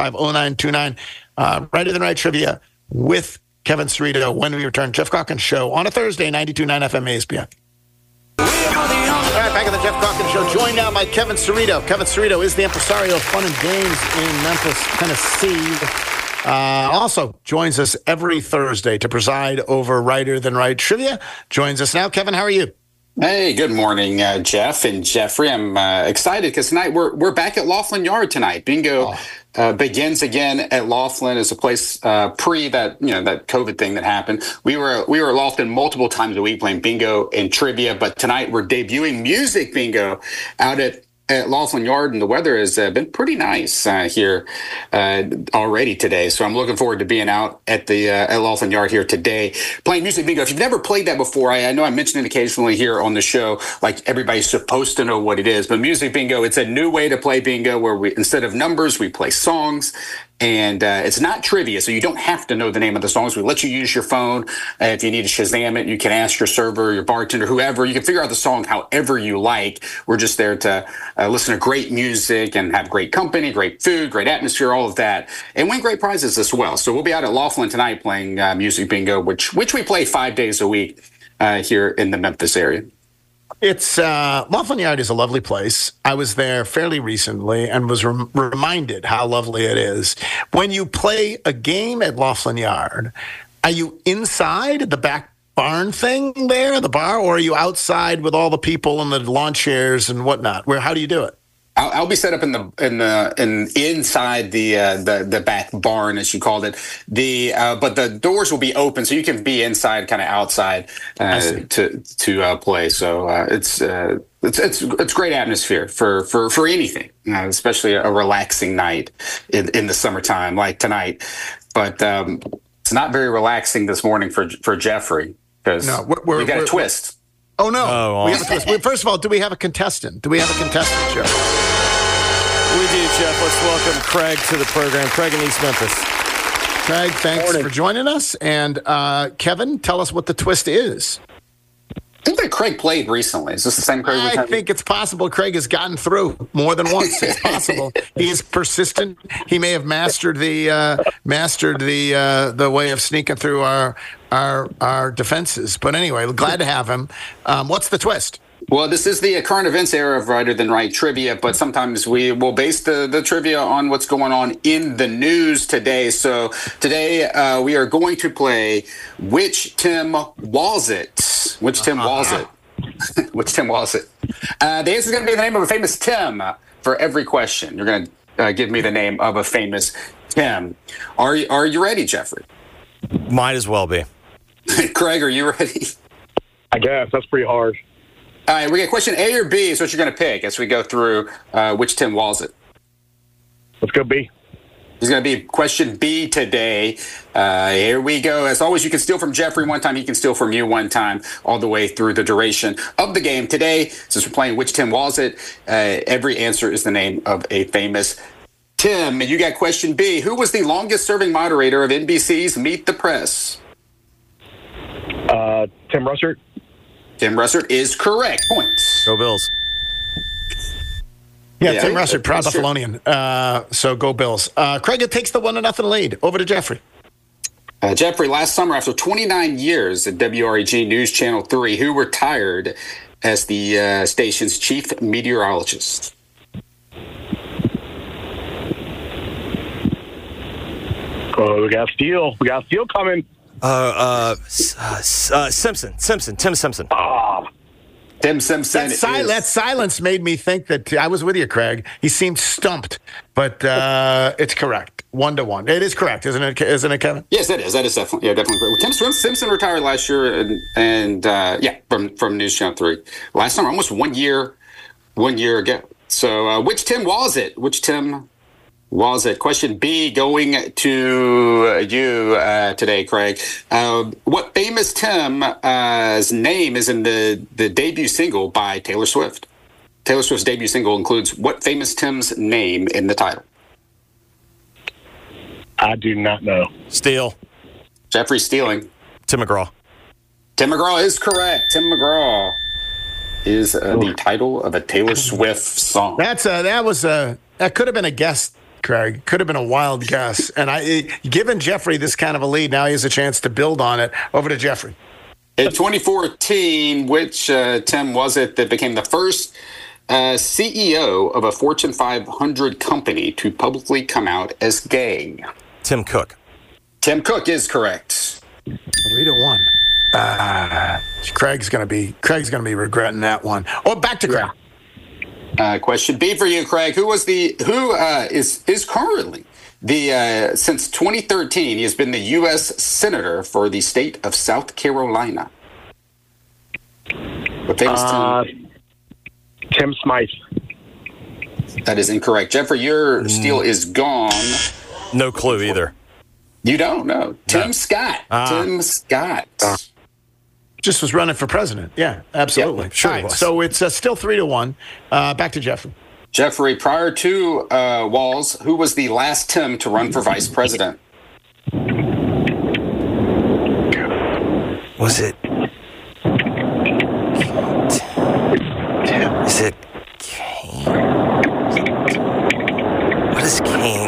445-0929. Writer Than Right Trivia with Kevin Cerrito when we return. Jeff Calkins Show on a Thursday, 92.9 FM ASPN. All right, back at the Jeff Calkins Show, joined now by Kevin Cerrito. Kevin Cerrito is the impresario of fun and games in Memphis, Tennessee. Also joins us every Thursday to preside over Writer Than Right Trivia. Joins us now. Kevin, how are you? Hey, good morning, Jeff and Jeffrey. I'm excited because tonight we're back at Laughlin Yard tonight. Bingo begins again at Laughlin as a place pre that that COVID thing that happened. We were at Laughlin multiple times a week playing bingo and trivia, but tonight we're debuting music bingo out at Laughlin Yard, and the weather has been pretty nice here already today. So I'm looking forward to being out at the at Laughlin Yard here today, playing music bingo. If you've never played that before, I know I mentioned it occasionally here on the show, like everybody's supposed to know what it is. But music bingo, it's a new way to play bingo where we, instead of numbers, we play songs. And it's not trivia, so you don't have to know the name of the songs. We let you use your phone. If you need to Shazam it, you can ask your server, your bartender, whoever. You can figure out the song however you like. We're just there to listen to great music and have great company, great food, great atmosphere, all of that, and win great prizes as well. So we'll be out at Laughlin tonight playing music bingo, which we play 5 days a week here in the Memphis area. It's Laughlin Yard is a lovely place. I was there fairly recently and was reminded how lovely it is. When you play a game at Laughlin Yard, are you inside the back barn thing there, the bar, or are you outside with all the people and the lawn chairs and whatnot? How do you do it? I'll be set up inside the back barn, as you called it. But the doors will be open, so you can be inside, kind of outside to play. So it's great atmosphere for anything, especially a relaxing night in the summertime like tonight. But it's not very relaxing this morning for Jeffrey because we got a twist. Oh, no. We have a twist. First of all, do we have a contestant? Joe? We do, Jeff. Let's welcome Craig to the program. Craig in East Memphis. Craig, thanks for joining us. And Kevin, tell us what the twist is. I think that Craig played recently. Is this the same Craig? I think it's possible Craig has gotten through more than once. It's possible. He is persistent. He may have mastered the way of sneaking through our defenses. But anyway, we're glad to have him. What's the twist? Well, this is the current events era of Writer Than Right Trivia, but sometimes we will base the trivia on what's going on in the news today. So today we are going to play Which Tim Was It? Which Tim was it? Which Tim was it? The answer is going to be the name of a famous Tim for every question. You're going to give me the name of a famous Tim. Are you ready, Jeffrey? Might as well be. Craig, are you ready? I guess. That's pretty hard. All right, we got question A or B is what you're going to pick as we go through Which Tim Was It? Let's go B. It's going to be question B today. Here we go. As always, you can steal from Jeffrey one time. He can steal from you one time all the way through the duration of the game. Today, since we're playing Which Tim Was It, every answer is the name of a famous Tim. And you got question B. Who was the longest-serving moderator of NBC's Meet the Press? Tim Russert. Tim Russert is correct. Points. Go Bills. Yeah, Tim Russert, proud Buffalonian. So go Bills. Craig, it takes the 1-0 lead. Over to Jeffrey. Jeffrey, last summer, after 29 years at WREG News Channel 3, who retired as the station's chief meteorologist? Oh, we got Steele. We got Steele coming. Simpson. Tim Simpson. Tim Simpson. That silence made me think that I was with you, Craig. He seemed stumped, but it's correct. 1-1. It is correct, isn't it? Isn't it, Kevin? Yes, that is. That is definitely correct. Well, Tim Simpson retired last year, and from News Channel 3 last summer, almost 1 year ago. So, which Tim was it? Question B, going to you today, Craig. What famous Tim's name is in the debut single by Taylor Swift? Taylor Swift's debut single includes what famous Tim's name in the title? I do not know. Steele. Jeffrey stealing. Tim McGraw. Tim McGraw is correct. Tim McGraw is the title of a Taylor Swift song. That could have been a guess, Craig. Could have been a wild guess. And given Jeffrey this kind of a lead, now he has a chance to build on it. Over to Jeffrey. In 2014, which Tim was it that became the first CEO of a Fortune 500 company to publicly come out as gay? Tim Cook. Tim Cook is correct. 3-1. Craig's gonna be regretting that one. Oh, back to Craig. Question B for you, Craig. Who is currently since 2013? He has been the U.S. Senator for the state of South Carolina. What famous Tim Smythe. That is incorrect. Jeffrey, your steal is gone. No clue either. You don't know. Tim Scott. Tim Scott. Just was running for president. Yeah, absolutely. Yep, sure right, so it's still 3-1. Back to Jeffrey. Jeffrey, prior to Walls, who was the last Tim to run for vice president? Was it? Is it Kane? What is Kane?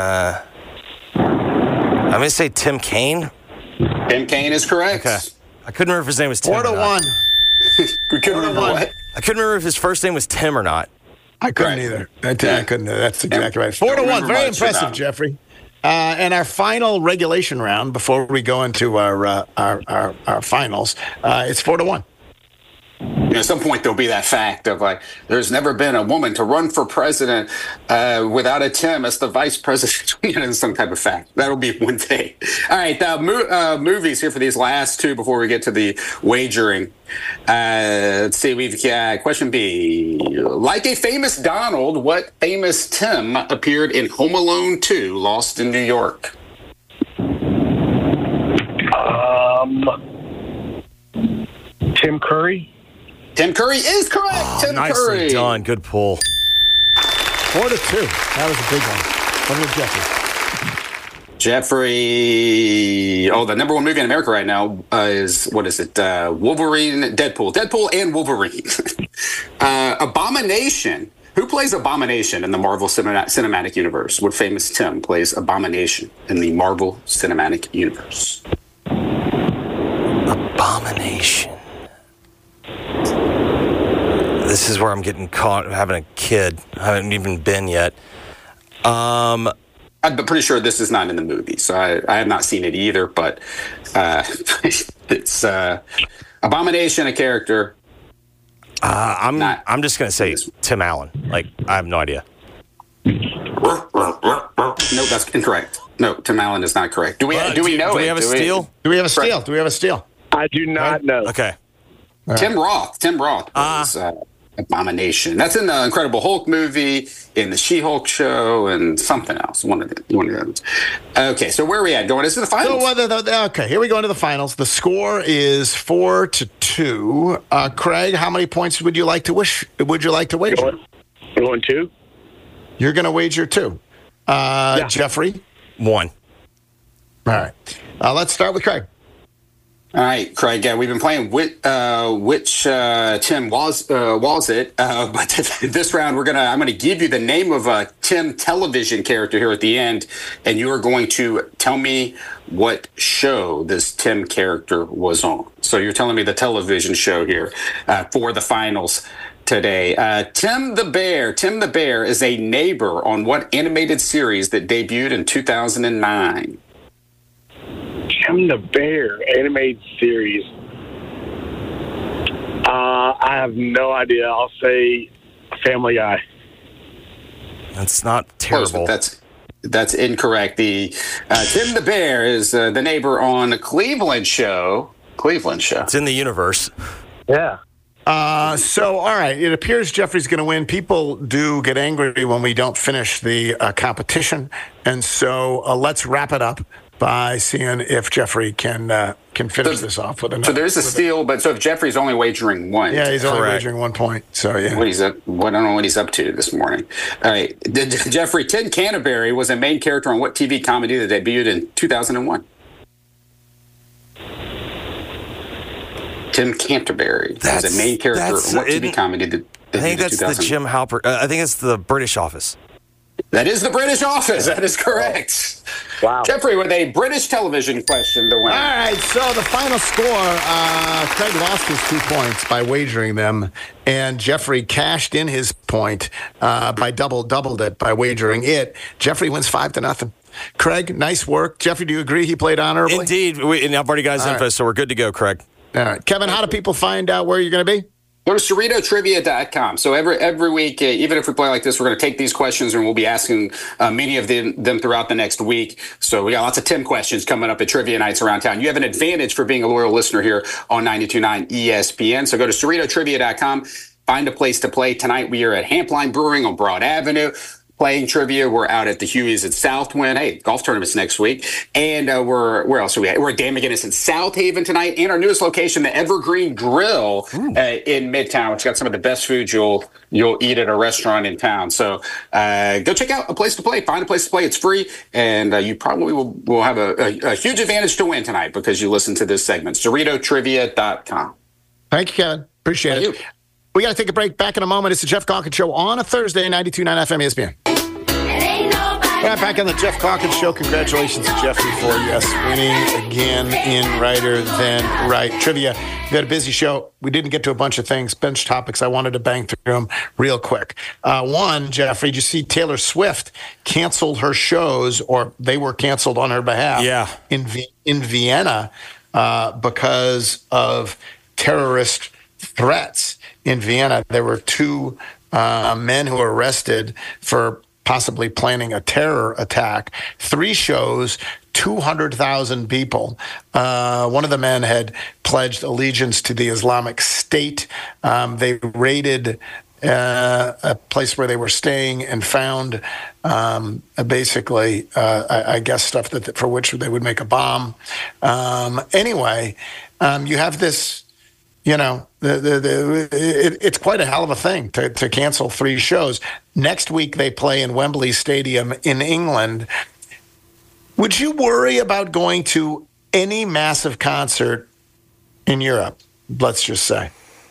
I'm going to say Tim Kaine. Tim Kaine is correct. Okay. I couldn't remember if his name was Tim. 4-1. We couldn't remember what? I couldn't remember if his first name was Tim or not. I couldn't either. I couldn't. That's exactly right. 4-1. Very impressive, Jeffrey. And our final regulation round before we go into our finals, it's 4-1. At some point, there'll be that fact of there's never been a woman to run for president without a Tim as the vice president. Some type of fact. That'll be one day. All right, movies here for these last two before we get to the wagering. Let's see. We've got question B. Like a famous Donald, what famous Tim appeared in Home Alone 2, Lost in New York? Tim Curry. Tim Curry is correct. Tim nicely Curry. done. Good pull. 4-2. That was a big one. What about Jeffrey? Jeffrey. Oh, the number one movie in America right now is, what is it? Wolverine, Deadpool. Deadpool and Wolverine. Abomination. Who plays Abomination in the Marvel Cinematic Universe? What famous Tim plays Abomination in the Marvel Cinematic Universe? Abomination. This is where I'm getting caught having a kid. I haven't even been yet. I'm pretty sure this is not in the movie, so I have not seen it either, but it's Abomination, a character. I'm just going to say Tim Allen. I have no idea. No, that's incorrect. No, Tim Allen is not correct. Do we know it? Do we have a steal? Do we have a steal? Do we have a steal? I do not know. Okay. Tim Roth. Tim Roth was Abomination. That's in the Incredible Hulk movie, in the She-Hulk show, and something else. One of those. Okay, so where are we at? Going into the finals? Okay, here we go into the finals. The score is 4-2. Craig, how many points would you like to wager? Going 2. You're going to wager 2. Yeah. Jeffrey? 1. All right. Let's start with Craig. All right, Craig. We've been playing which Tim was it? But this round, I'm gonna give you the name of a Tim television character here at the end, and you are going to tell me what show this Tim character was on. So you're telling me the television show here for the finals today. Tim the Bear. Tim the Bear is a neighbor on what animated series that debuted in 2009? Tim the Bear, animated series. I have no idea. I'll say Family Guy. That's not terrible. Close, that's incorrect. The Tim the Bear is the neighbor on the Cleveland Show. It's in the universe. Yeah. So, all right, it appears Jeffrey's going to win. People do get angry when we don't finish the competition. And so let's wrap it up by seeing if Jeffrey can finish this off with another. So there's a steal, but so if Jeffrey's only wagering one. Yeah, he's only wagering 1 point. So, yeah. I don't know what he's up to this morning. All right. Jeffrey, Ted Canterbury was a main character on what TV comedy that debuted in 2001? Tim Canterbury was a main character on what TV comedy that debuted in 2001? I think that's the Jim Halpert. I think it's the British Office. That is the British Office. That is correct. Wow. Jeffrey with a British television question to win. All right, so the final score, Craig lost his 2 points by wagering them, and Jeffrey cashed in his point by doubled it by wagering it. Jeffrey wins 5-0. Craig, nice work. Jeffrey, do you agree he played honorably? Indeed. And I've already got his info, so we're good to go, Craig. All right. Kevin, how do people find out where you're going to be? Go to CerritoTrivia.com. So every week, even if we play like this, we're going to take these questions and we'll be asking many of them throughout the next week. So we got lots of Tim questions coming up at Trivia Nights around town. You have an advantage for being a loyal listener here on 92.9 ESPN. So go to CerritoTrivia.com. Find a place to play. Tonight we are at Hampline Brewing on Broad Avenue. Playing trivia. We're out at the Huey's at Southwind. Hey, golf tournaments next week. And where else are we at? We're at Dan McGinnis in South Haven tonight. And our newest location, the Evergreen Grill in Midtown, which got some of the best food you'll eat at a restaurant in town. So go check out a place to play. Find a place to play. It's free. And you probably will have a huge advantage to win tonight because you listen to this segment. CerritoTrivia.com. Thank you, Kevin. Appreciate it. We got to take a break. Back in a moment. It's the Jeff Calkins Show on a Thursday, 92.9 FM ESPN. All right, back on the Jeff Calkins Show. Congratulations to Jeffrey for winning again in Righter Than Right Trivia. We had a busy show. We didn't get to a bunch of things, bench topics. I wanted to bang through them real quick. One, Jeffrey, did you see Taylor Swift canceled her shows, or they were canceled on her behalf? Yeah. In Vienna because of terrorist threats. In Vienna, there were 2 men who were arrested for possibly planning a terror attack. 3 shows, 200,000 people. One of the men had pledged allegiance to the Islamic State. They raided a place where they were staying and found basically, I guess, stuff for which they would make a bomb. Anyway, you have this. You know, it's quite a hell of a thing to cancel 3 shows. Next week, they play in Wembley Stadium in England. Would you worry about going to any massive concert in Europe, let's just say?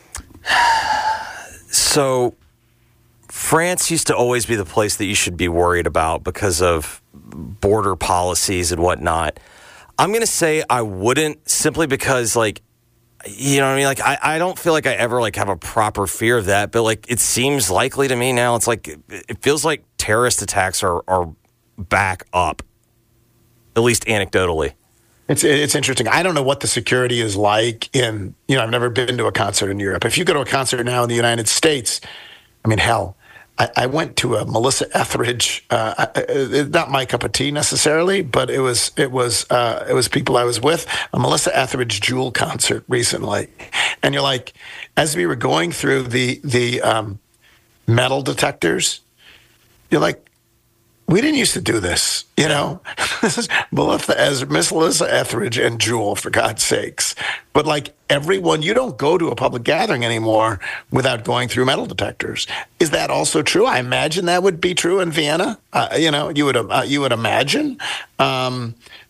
So France used to always be the place that you should be worried about because of border policies and whatnot. I'm going to say I wouldn't, simply because, like, you know what I mean? Like, I don't feel like I ever, like, have a proper fear of that, but, like, it seems likely to me now. It's like, it feels like terrorist attacks are back up, at least anecdotally. It's interesting. I don't know what the security is like I've never been to a concert in Europe. If you go to a concert now in the United States, I mean, hell, I went to a Melissa Etheridge, not my cup of tea necessarily, but it was people I was with, a Melissa Etheridge Jewel concert recently. And you're like, as we were going through the metal detectors, you're like, we didn't used to do this, you know. This is Miss Melissa Etheridge and Jewel, for God's sakes. But like everyone, you don't go to a public gathering anymore without going through metal detectors. Is that also true? I imagine that would be true in Vienna. You would imagine.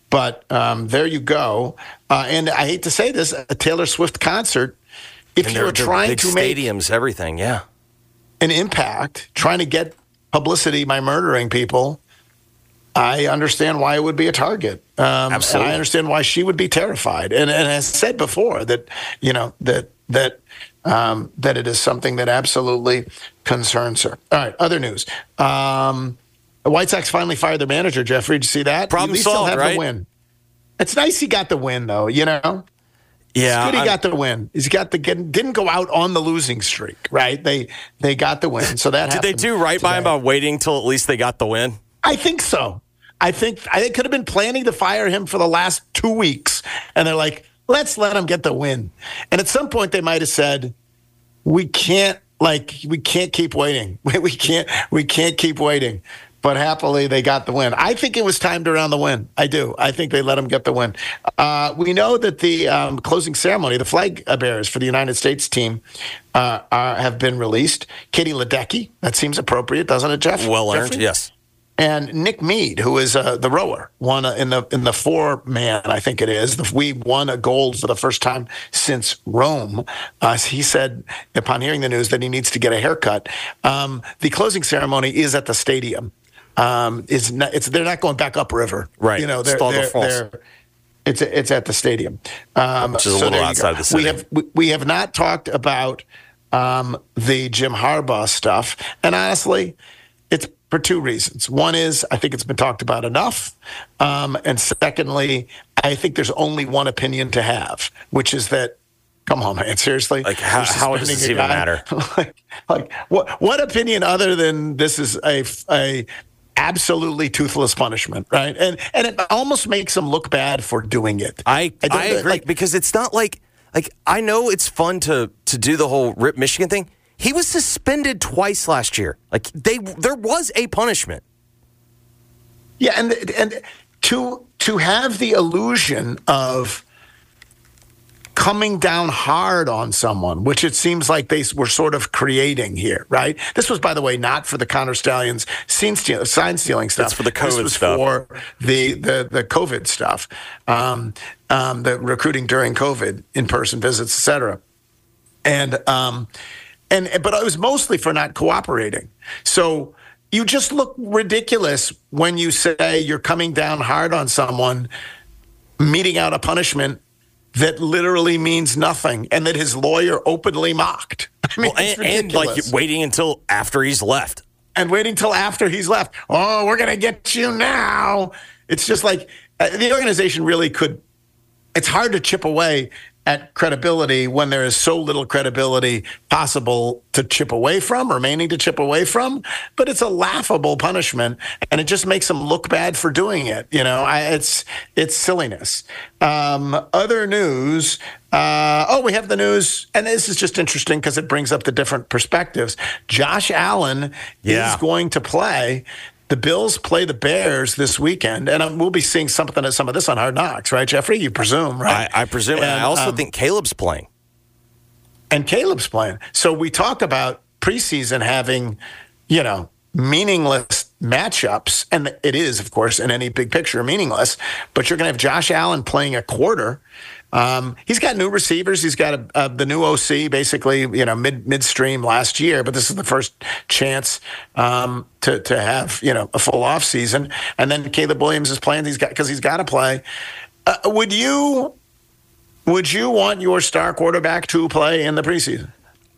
But there you go. And I hate to say this, a Taylor Swift concert, if you're trying big to make stadiums, everything, yeah, an impact, trying to get publicity by murdering people, I understand why it would be a target. Absolutely. And I understand why she would be terrified. And I said before that, that it is something that absolutely concerns her. All right, other news. The White Sox finally fired their manager, Jeffrey. Did you see that? Problem At least they'll solved, have right? the win. It's nice he got the win, though, Yeah. Yeah, It's good he got the win. He's got didn't go out on the losing streak, right? They got the win. So that did they do right by him today. by waiting till at least they got the win? I think so. I think could have been planning to fire him for the last 2 weeks, and they're like, let's let him get the win. And at some point, they might have said, we can't keep waiting. We can't keep waiting. But happily, they got the win. I think it was timed around the win. I do. I think they let him get the win. We know that the closing ceremony, the flag bearers for the United States team have been released. Katie Ledecky, that seems appropriate, doesn't it, Jeff? Well earned, Jeffrey? yes. And Nick Mead, who is the rower, won in the four-man, I think it is. We won a gold for the first time since Rome. He said, upon hearing the news, that he needs to get a haircut. The closing ceremony is at the stadium. They're not going back upriver, right? It's at the stadium, which is a little outside of the city. We have not talked about the Jim Harbaugh stuff, and honestly, it's for two reasons. One is I think it's been talked about enough, and secondly, I think there's only one opinion to have, which is that. Come on, man! Seriously, like how does this even matter? like what opinion other than this is a absolutely toothless punishment, right? And it almost makes them look bad for doing it. I agree because it's not like I know it's fun to do the whole Rip Michigan thing. He was suspended twice last year. Like there was a punishment. Yeah, and to have the illusion of coming down hard on someone, which it seems like they were sort of creating here, right? This was, by the way, not for the Connor Stallions sign stealing stuff. That's for the COVID this was stuff. For the COVID stuff, the recruiting during COVID, in-person visits, et cetera. But it was mostly for not cooperating. So you just look ridiculous when you say you're coming down hard on someone, meting out a punishment that literally means nothing, and that his lawyer openly mocked. I mean, and like waiting until after he's left. And waiting till after he's left. Oh, we're going to get you now. It's just like the organization really could. It's hard to chip away at credibility when there is so little credibility possible to chip away from, remaining to chip away from. But it's a laughable punishment, and it just makes them look bad for doing it. It's silliness. Other news. We have the news, and this is just interesting because it brings up the different perspectives. Josh Allen is going to play. The Bills play the Bears this weekend, and we'll be seeing some of this on Hard Knocks, right, Jeffrey? You presume, right? I presume. And I also think Caleb's playing. And Caleb's playing. So we talk about preseason having, meaningless matchups, and it is, of course, in any big picture, meaningless. But you're going to have Josh Allen playing a quarter. He's got new receivers. He's got the new OC, basically, midstream last year. But this is the first chance to have a full off season. And then Caleb Williams is playing. He's got to play. Would you want your star quarterback to play in the preseason?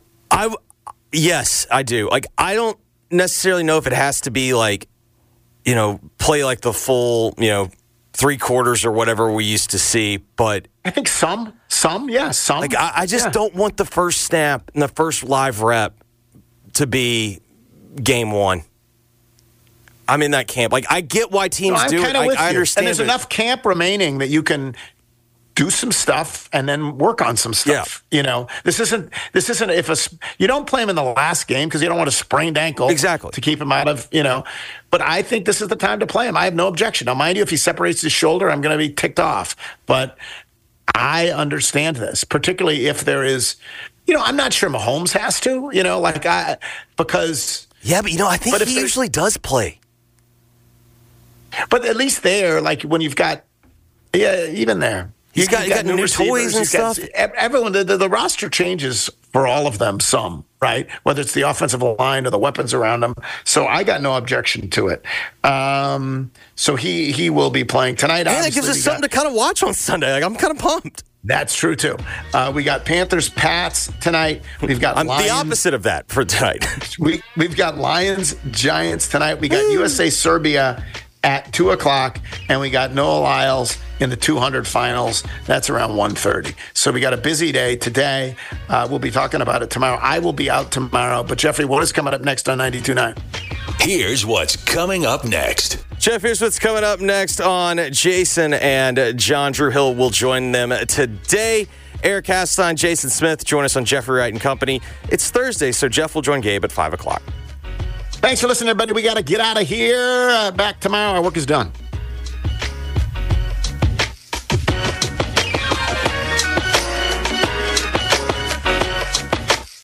Yes, I do. Like, I don't necessarily know if it has to be play like the full, 3 quarters or whatever we used to see, but I think some. Like I just don't want the first snap and the first live rep to be game one. I'm in that camp. Like, I get why teams do it. I understand. And there's enough camp remaining that you can do some stuff and then work on some stuff. Yeah. This isn't you don't play him in the last game because you don't want a sprained ankle to keep him out of, but I think this is the time to play him. I have no objection. Now, mind you, if he separates his shoulder, I'm going to be ticked off, but I understand this, particularly if there is, I'm not sure Mahomes has to, because. Yeah, but I think he usually does play. But at least there, like when you've got Yeah, even there. He's got new toys and stuff. Everyone, the roster changes for all of them some, right? Whether it's the offensive line or the weapons around them. So I got no objection to it. So he will be playing tonight. And it gives us something to kind of watch on Sunday. Like, I'm kind of pumped. That's true, too. We got Panthers-Pats tonight. We've got I'm Lions. the opposite of that for tonight. We've got Lions-Giants tonight. We got USA-Serbia at 2 o'clock, and we got Noah Lyles in the 200 finals. That's around 1:30. So we got a busy day today. We'll be talking about it tomorrow. I will be out tomorrow. But, Jeffrey, what is coming up next on 92.9? Here's what's coming up next. Jeff, here's what's coming up next on Jason and John. Drew Hill will join them today. Eric Hasstein, Jason Smith join us on Jeffrey Wright and Company. It's Thursday, so Jeff will join Gabe at 5 o'clock. Thanks for listening, everybody. We got to get out of here. Back tomorrow. Our work is done.